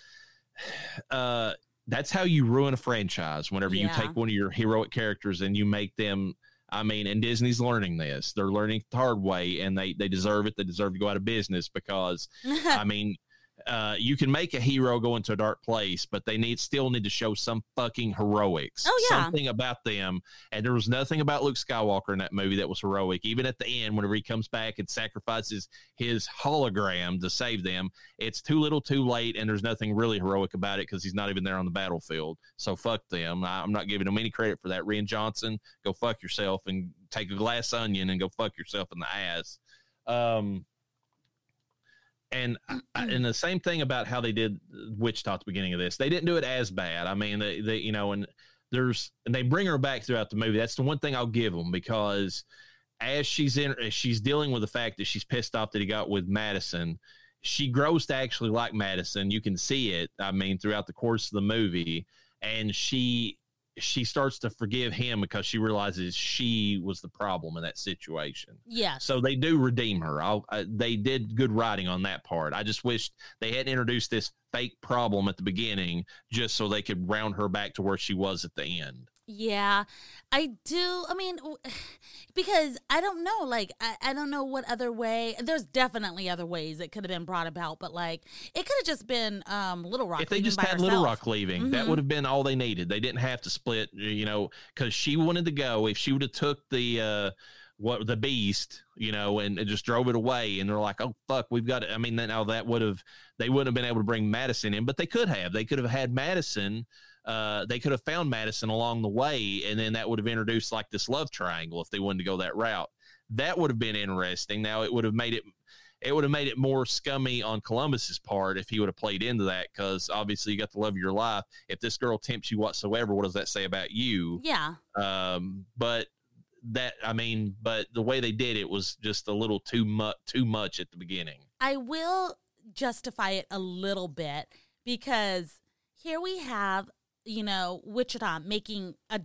that's how you ruin a franchise whenever you take one of your heroic characters and you make them, and Disney's learning this. They're learning the hard way, and they deserve it. They deserve to go out of business because, you can make a hero go into a dark place, but they still need to show some fucking heroics. Oh, yeah. Something about them. And there was nothing about Luke Skywalker in that movie that was heroic. Even at the end, whenever he comes back and sacrifices his hologram to save them, it's too little too late, and there's nothing really heroic about it because he's not even there on the battlefield. So fuck them. I'm not giving them any credit for that. Rian Johnson, go fuck yourself and take a glass onion and go fuck yourself in the ass. And the same thing about how they did Wichita at the beginning of this. They didn't do it as bad. And they bring her back throughout the movie. That's the one thing I'll give them, because as she's dealing with the fact that she's pissed off that he got with Madison, she grows to actually like Madison. You can see it, throughout the course of the movie. And she starts to forgive him because she realizes she was the problem in that situation. Yeah. So they do redeem her. They did good writing on that part. I just wished they hadn't introduced this fake problem at the beginning just so they could round her back to where she was at the end. Yeah, I do. Because I don't know, I don't know what other way. There's definitely other ways it could have been brought about, but it could have just been Little Rock. If they just had Little Rock leaving, that would have been all they needed. They didn't have to split, because she wanted to go. If she would have took the beast, and just drove it away, and they're like, oh fuck, we've got it. Now they wouldn't have been able to bring Madison in, but they could have had Madison. They could have found Madison along the way, and then that would have introduced this love triangle if they wanted to go that route. That would have been interesting. Now it would have made it more scummy on Columbus's part if he would have played into that, because obviously you got the love of your life. If this girl tempts you whatsoever, what does that say about you? Yeah. But the way they did it was just a little too much at the beginning. I will justify it a little bit, because here we have, Wichita making a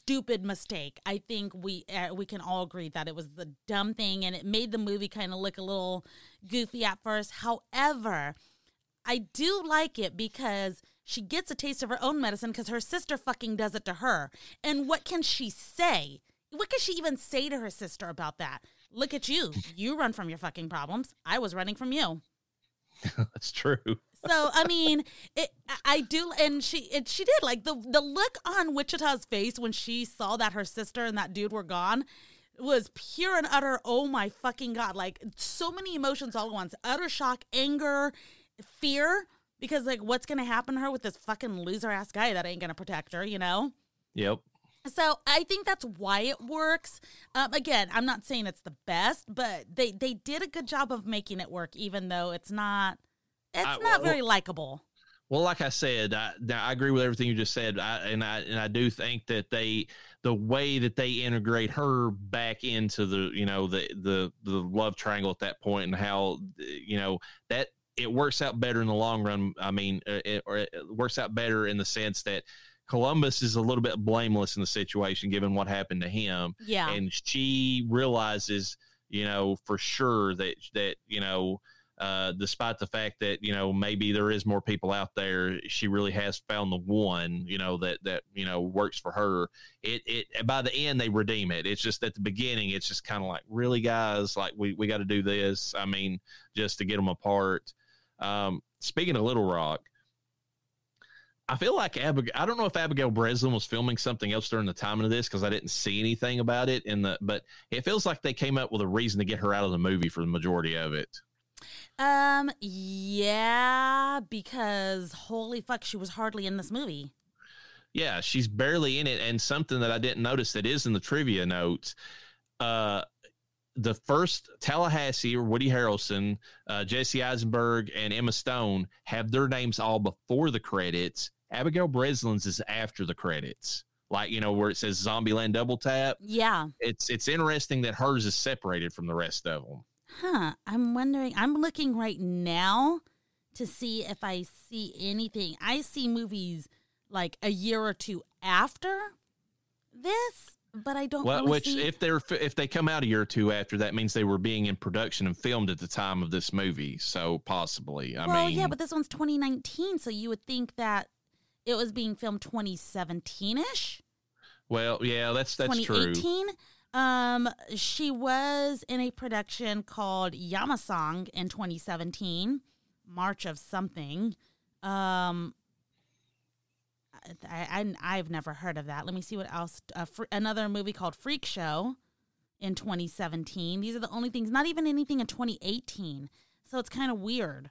stupid mistake. I think we can all agree that it was the dumb thing, and it made the movie kind of look a little goofy at first. However, I do like it because she gets a taste of her own medicine because her sister fucking does it to her. And what can she say? What can she even say to her sister about that? Look at you. You run from your fucking problems. I was running from you. That's true. So, I mean, I do, and she did, like, the look on Wichita's face when she saw that her sister and that dude were gone was pure and utter, oh my fucking God, like, so many emotions all at once. Utter shock, anger, fear, because, like, what's going to happen to her with this fucking loser-ass guy that ain't going to protect her, you know? Yep. So I think that's why it works. Again, I'm not saying it's the best, but they did a good job of making it work, even though it's not very likable. Well, like I said, I agree with everything you just said, and I do think that the way that they integrate her back into the love triangle at that point, and how that it works out better in the long run. I mean, it works out better in the sense that Columbus is a little bit blameless in the situation, given what happened to him. Yeah. And she realizes, for sure that despite the fact that, maybe there is more people out there, she really has found the one, that works for her. It by the end, they redeem it. It's just at the beginning, it's just kind of like, really, guys, like we got to do this. I mean, just to get them apart. Speaking of Little Rock, I feel like I don't know if Abigail Breslin was filming something else during the timing of this, because I didn't see anything about it but it feels like they came up with a reason to get her out of the movie for the majority of it. Yeah, because holy fuck, she was hardly in this movie. Yeah, she's barely in it. And something that I didn't notice that is in the trivia notes, the first Tallahassee, or Woody Harrelson, Jesse Eisenberg, and Emma Stone have their names all before the credits. Abigail Breslin's is after the credits, like, where it says Zombieland Double Tap. Yeah. It's interesting that hers is separated from the rest of them. Huh. I'm wondering, I'm looking right now to see if I see anything. I see movies like a year or two after this, but I don't really see. If they come out a year or two after, that means they were being in production and filmed at the time of this movie. So possibly, I mean, yeah, but this one's 2019, so you would think that it was being filmed 2017-ish. Well, yeah, that's true. 2018. She was in a production called Yamasong in 2017, March of something. I've never heard of that. Let me see what else. Another movie called Freak Show in 2017. These are the only things, not even anything in 2018. So it's kind of weird.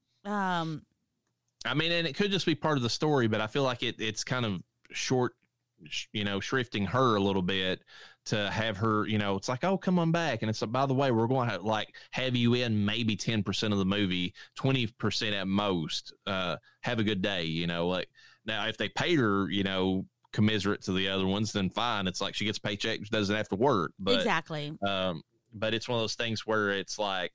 I mean, and it could just be part of the story, but I feel like it's kind of shrifting her a little bit to have her, it's like, oh, come on back. And it's like, by the way, we're going to have you in maybe 10% of the movie, 20% at most. Have a good day, like. Now, if they paid her, commiserate to the other ones, then fine. It's like she gets a paycheck, she doesn't have to work. But, exactly. But it's one of those things where it's like,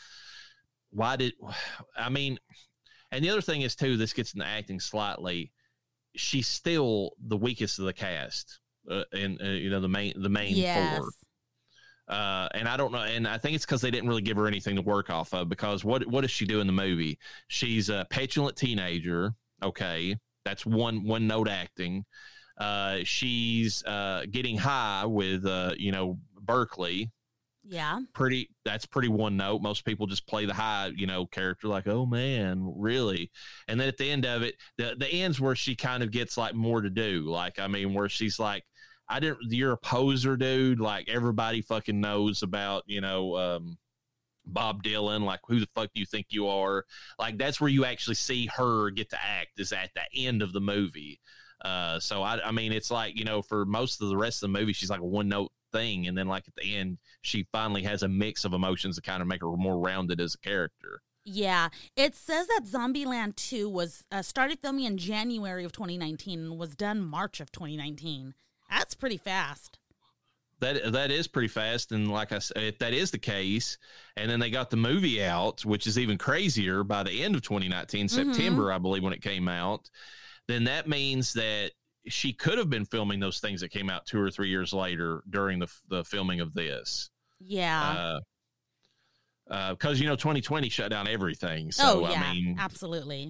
and the other thing is, too, this gets into acting slightly. She's still the weakest of the cast, the main yes. four. And I don't know, and I think it's because they didn't really give her anything to work off of, because what does she do in the movie? She's a petulant teenager. Okay. That's one note acting. She's getting high with Berkeley. Yeah. That's pretty one note. Most people just play the high, character, like, oh man, really? And then at the end of it, the end's where she kind of gets like more to do. Like, I mean, where she's like, you're a poser, dude. Like, everybody fucking knows about, Bob Dylan, like, who the fuck do you think you are? Like, that's where you actually see her get to act, is at the end of the movie. So I mean, it's like, for most of the rest of the movie, she's like a one note thing. And then like at the end, she finally has a mix of emotions to kind of make her more rounded as a character. Yeah. It says that Zombieland 2 was started filming in January of 2019 and was done March of 2019. That's pretty fast. That is pretty fast, and like I said, if that is the case, and then they got the movie out, which is even crazier, by the end of 2019, September, I believe, when it came out, then that means that she could have been filming those things that came out 2 or 3 years later during the filming of this. Yeah. Because 2020 shut down everything. So I mean, absolutely.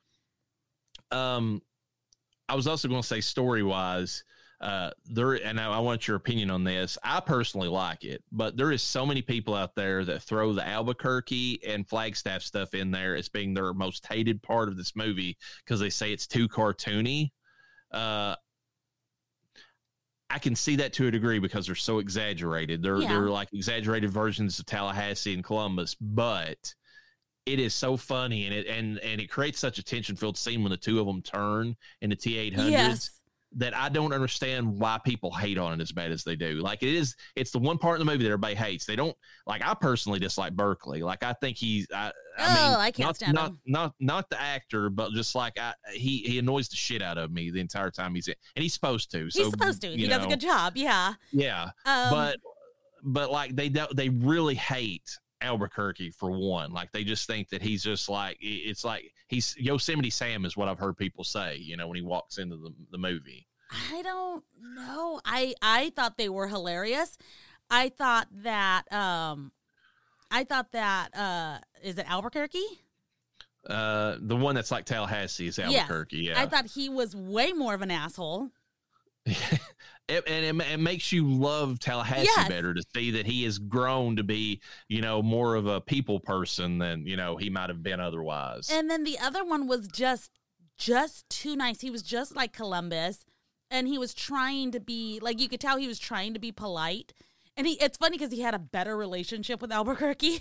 I was also going to say story wise, and I want your opinion on this. I personally like it, but there is so many people out there that throw the Albuquerque and Flagstaff stuff in there as being their most hated part of this movie because they say it's too cartoony. I can see that to a degree because they're so exaggerated. They're like exaggerated versions of Tallahassee and Columbus, but it is so funny and it creates such a tension-filled scene when the two of them turn in the T-800s that I don't understand why people hate on it as bad as they do. Like it's the one part of the movie that everybody hates. They don't like. I personally dislike Berkeley. Like I think I can't stand him. Not the actor, but just like he annoys the shit out of me the entire time he's in, and he's supposed to. So, he's supposed to. He does a good job. Yeah. Yeah. But like they really hate Albuquerque for one. Like they just think that he's just like, it's like he's Yosemite Sam is what I've heard people say, when he walks into the movie. I don't know. I thought they were hilarious. I thought that is it Albuquerque? The one that's like Tallahassee is Albuquerque. Yes. Yeah. I thought he was way more of an asshole. It makes you love Tallahassee better to see that he has grown to be, more of a people person than, he might have been otherwise. And then the other one was just too nice. He was just like Columbus, and he was trying to be, like, you could tell he was trying to be polite. And it's funny because he had a better relationship with Albuquerque.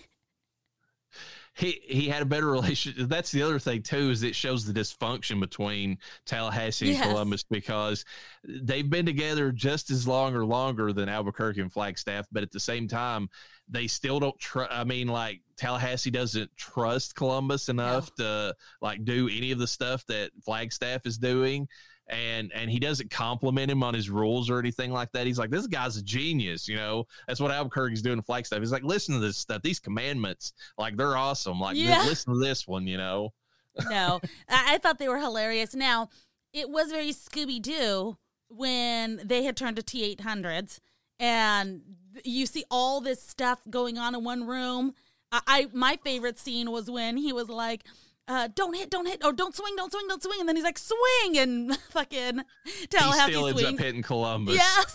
He had a better relationship. That's the other thing too, is it shows the dysfunction between Tallahassee and Columbus because they've been together just as long or longer than Albuquerque and Flagstaff, but at the same time, they still don't trust. I mean, like Tallahassee doesn't trust Columbus enough to like do any of the stuff that Flagstaff is doing. And he doesn't compliment him on his rules or anything like that. He's like, this guy's a genius, That's what Albuquerque's doing to Flagstaff. He's like, listen to this stuff. These commandments, like, they're awesome. Like, listen to this one, No, I thought they were hilarious. Now, it was very Scooby-Doo when they had turned to T-800s, and you see all this stuff going on in one room. My favorite scene was when he was like, don't hit, or don't swing. And then he's like, swing, and fucking Tallahassee he still ends swings. up hitting Columbus. Yes.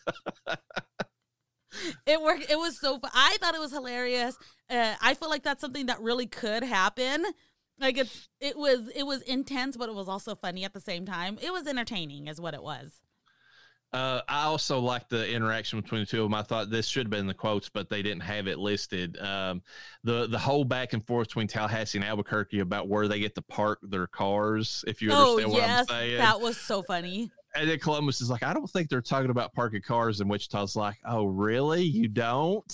It worked. It was so fun. I thought it was hilarious. I feel like that's something that really could happen. Like it was intense, but it was also funny at the same time. It was entertaining is what it was. I also liked the interaction between the two of them. I thought this should have been in the quotes, but they didn't have it listed. The whole back and forth between Tallahassee and Albuquerque about where they get to park their cars, if you understand what I'm saying. That was so funny. And then Columbus is like, I don't think they're talking about parking cars. And Wichita's like, oh, really? You don't?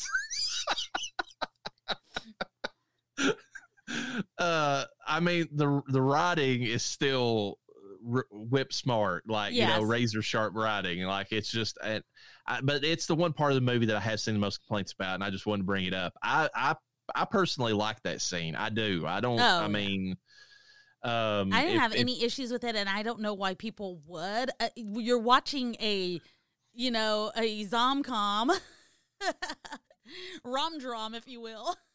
I mean, the writing is still whip smart, like razor sharp writing, like it's just but it's the one part of the movie that I have seen the most complaints about, and I just wanted to bring it up. I personally like that scene. I do. I don't. I mean, I didn't have any issues with it, and I don't know why people would. You're watching a zom-com rom-drom, if you will.